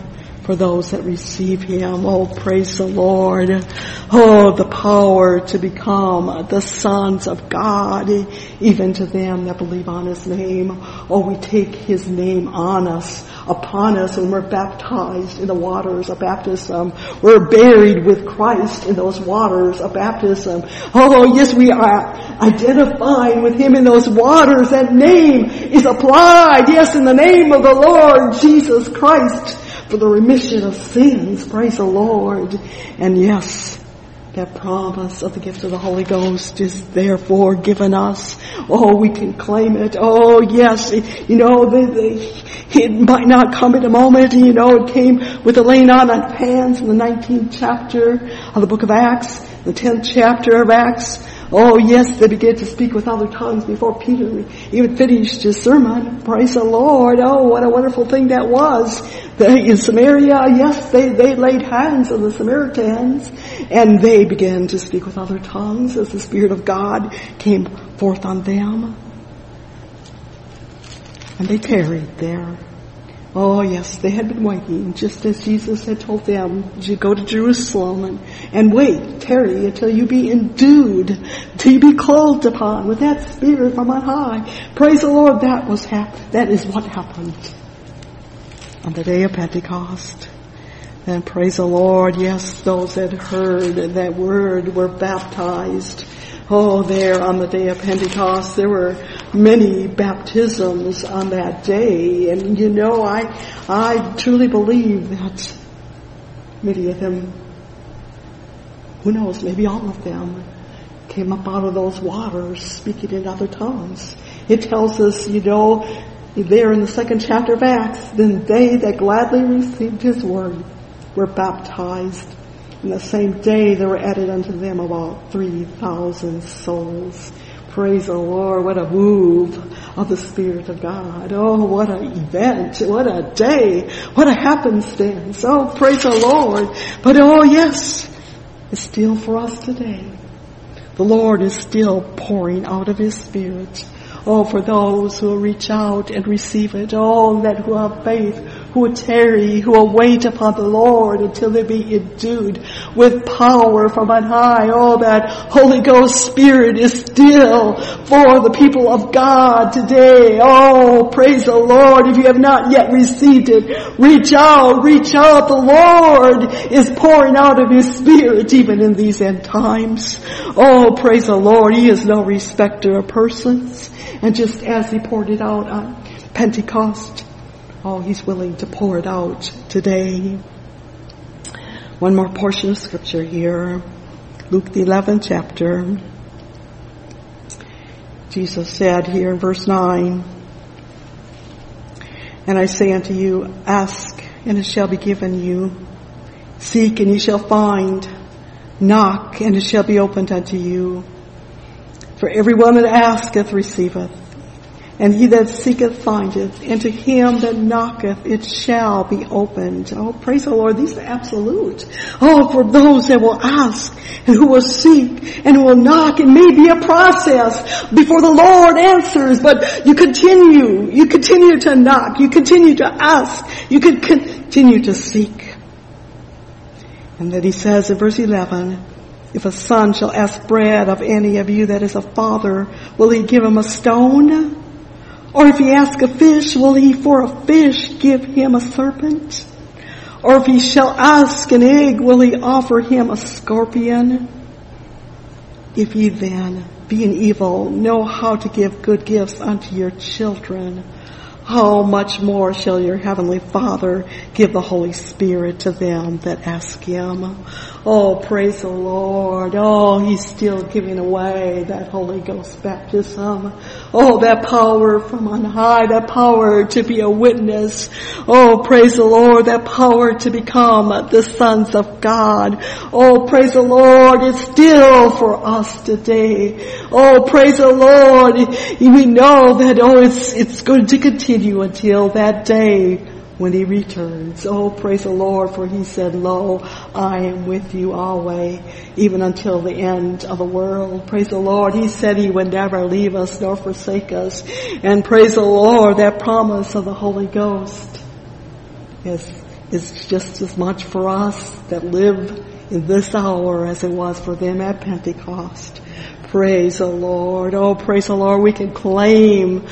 for those that receive Him. Oh, praise the Lord. Oh, the power to become the sons of God, even to them that believe on His name. Oh, we take His name on us, upon us, when we're baptized in the waters of baptism. We're buried with Christ in those waters of baptism. Oh, yes, we are identified with Him in those waters. That name is applied, yes, in the name of the Lord Jesus Christ, for the remission of sins. Praise the Lord. And yes, that promise of the gift of the Holy Ghost is therefore given us. Oh, we can claim it. Oh, yes. You know, it might not come in a moment. You know, it came with the laying on of hands in the 19th chapter of the book of Acts, the 10th chapter of Acts. Oh, yes, they began to speak with other tongues before Peter even finished his sermon. Praise the Lord. Oh, what a wonderful thing that was. In Samaria, yes, they laid hands on the Samaritans, and they began to speak with other tongues as the Spirit of God came forth on them. And they tarried there. Oh, yes, they had been waiting, just as Jesus had told them, you go to Jerusalem and wait, tarry until you be endued, till you be clothed upon with that Spirit from on high. Praise the Lord, that is what happened on the day of Pentecost. And praise the Lord, yes, those that heard that word were baptized. Oh, there on the day of Pentecost, there were many baptisms on that day. And you know, I truly believe that many of them, who knows, maybe all of them, came up out of those waters speaking in other tongues. It tells us, you know, there in the 2nd chapter of Acts, then they that gladly received His word were baptized. And the same day there were added unto them about 3,000 souls. Praise the Lord. What a move of the Spirit of God. Oh, what an event. What a day. What a happenstance. Oh, praise the Lord. But oh, yes, it's still for us today. The Lord is still pouring out of His Spirit. Oh, for those who will reach out and receive it. Oh, that who have faith, who will tarry, who will wait upon the Lord until they be endued with power from on high. Oh, that Holy Ghost Spirit is still for the people of God today. Oh, praise the Lord. If you have not yet received it, reach out, reach out. The Lord is pouring out of His Spirit even in these end times. Oh, praise the Lord. He is no respecter of persons. And just as He poured it out on Pentecost, oh, He's willing to pour it out today. One more portion of Scripture here. Luke the 11th chapter. Jesus said here in verse 9, and I say unto you, ask, and it shall be given you. Seek, and ye shall find. Knock, and it shall be opened unto you. For everyone that asketh receiveth, and he that seeketh findeth, and to him that knocketh it shall be opened. Oh, praise the Lord, these are absolute. Oh, for those that will ask, and who will seek, and who will knock. It may be a process before the Lord answers, but you continue to knock, you continue to ask, you can continue to seek. And then He says in verse 11, if a son shall ask bread of any of you that is a father, will he give him a stone? Or if he ask a fish, will he for a fish give him a serpent? Or if he shall ask an egg, will he offer him a scorpion? If ye then, being evil, know how to give good gifts unto your children, how much more shall your heavenly Father give the Holy Spirit to them that ask Him? Oh, praise the Lord. Oh, He's still giving away that Holy Ghost baptism. Oh, that power from on high, that power to be a witness. Oh, praise the Lord, that power to become the sons of God. Oh, praise the Lord, it's still for us today. Oh, praise the Lord. We know that, it's going to continue until that day when He returns. Oh, praise the Lord, for He said, lo, I am with you always, even until the end of the world. Praise the Lord. He said He would never leave us nor forsake us. And praise the Lord, that promise of the Holy Ghost is is just as much for us that live in this hour as it was for them at Pentecost. Praise the Lord. Oh, praise the Lord. We can claim,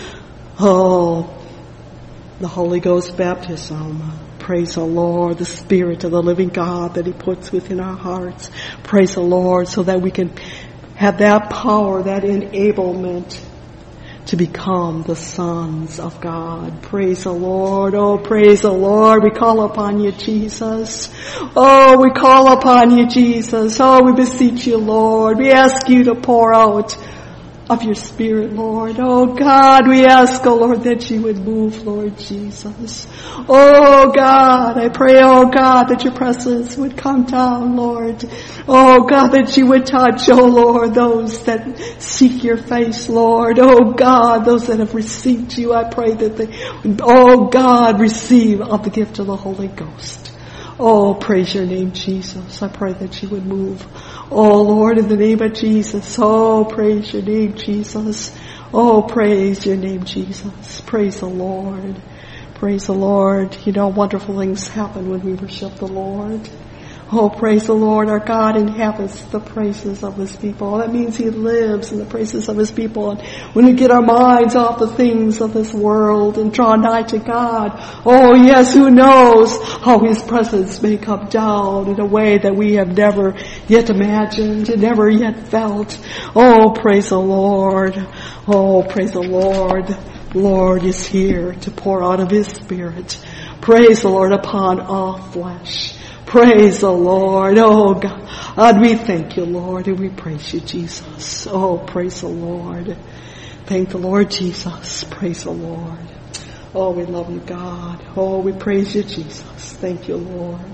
the Holy Ghost baptism. Praise the Lord, the Spirit of the living God that He puts within our hearts. Praise the Lord, so that we can have that power, that enablement to become the sons of God. Praise the Lord. Oh, praise the Lord. We call upon you, Jesus. Oh, we call upon you, Jesus. Oh, we beseech you, Lord. We ask you to pour out of your Spirit, Lord. Oh God, we ask, oh Lord, that you would move, Lord Jesus. Oh God, I pray, oh God, that your presence would come down, Lord. Oh God, that you would touch, oh Lord, those that seek your face, Lord. Oh God, those that have received you, I pray that they, oh God, receive of the gift of the Holy Ghost. Oh, praise your name, Jesus. I pray that you would move. Oh, Lord, in the name of Jesus. Oh, praise your name, Jesus. Oh, praise your name, Jesus. Praise the Lord. Praise the Lord. You know, wonderful things happen when we worship the Lord. Oh, praise the Lord. Our God inhabits the praises of His people. That means He lives in the praises of His people. And when we get our minds off the things of this world and draw nigh to God, oh yes, who knows how His presence may come down in a way that we have never yet imagined and never yet felt. Oh, praise the Lord. Oh, praise the Lord. The Lord is here to pour out of His Spirit. Praise the Lord upon all flesh. Praise the Lord. Oh God, we thank you, Lord, and we praise you, Jesus. Oh, praise the Lord. Thank the Lord Jesus. Praise the Lord. Oh, we love you, God. Oh, we praise you, Jesus. Thank you, Lord.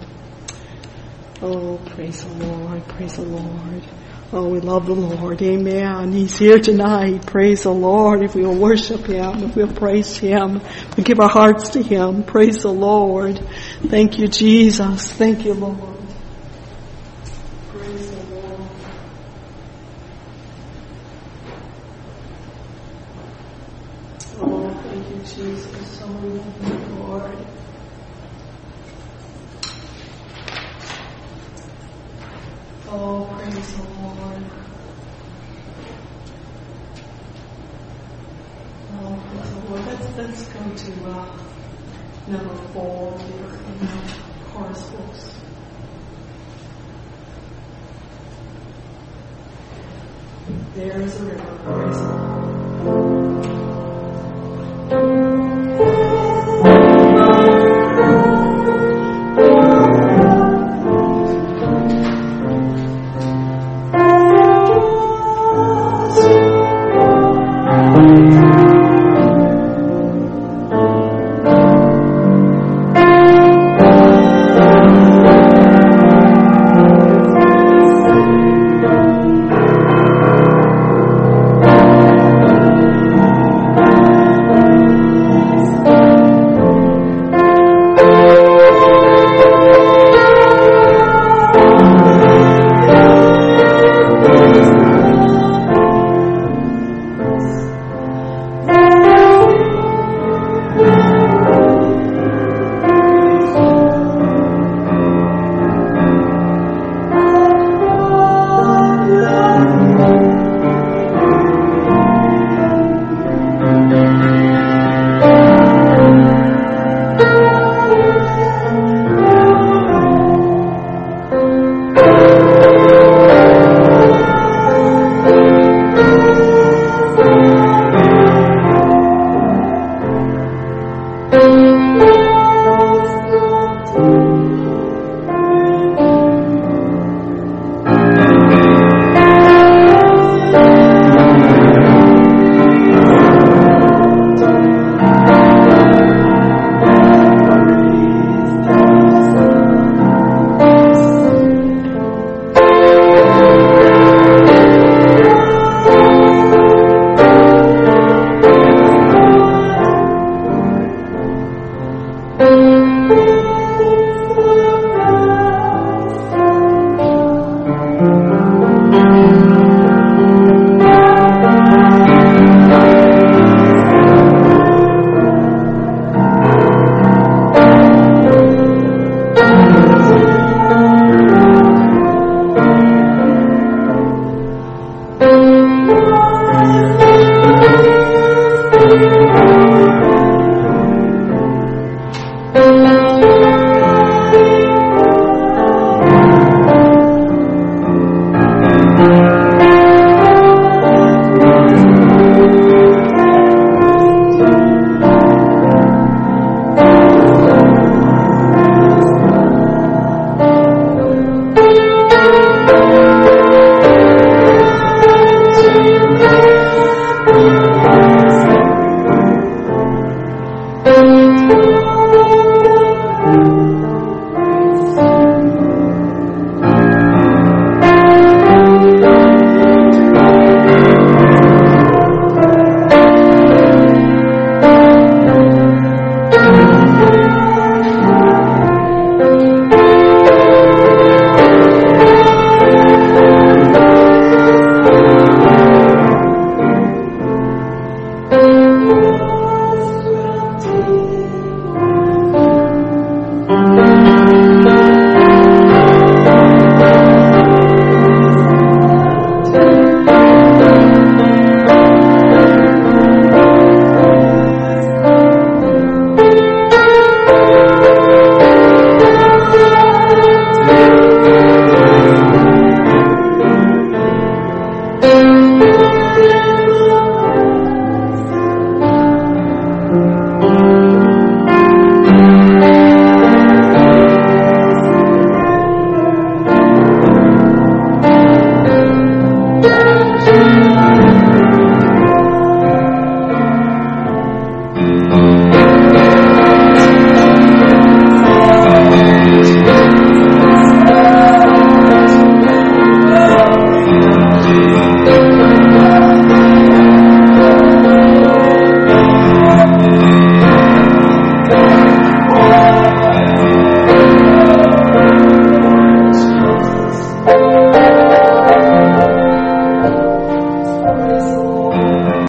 Oh, praise the Lord. Praise the Lord. Oh, we love the Lord. Amen. He's here tonight. Praise the Lord. If we will worship Him, if we'll praise Him, we give our hearts to Him. Praise the Lord. Thank you, Jesus. Thank you, Lord. Praise the Lord. Oh, thank you, Jesus. Oh, we love you, Lord. Oh, praise the Lord. Oh, praise the Lord. Let's go to number 4 here in the chorus books. There is a river. Praise the Lord.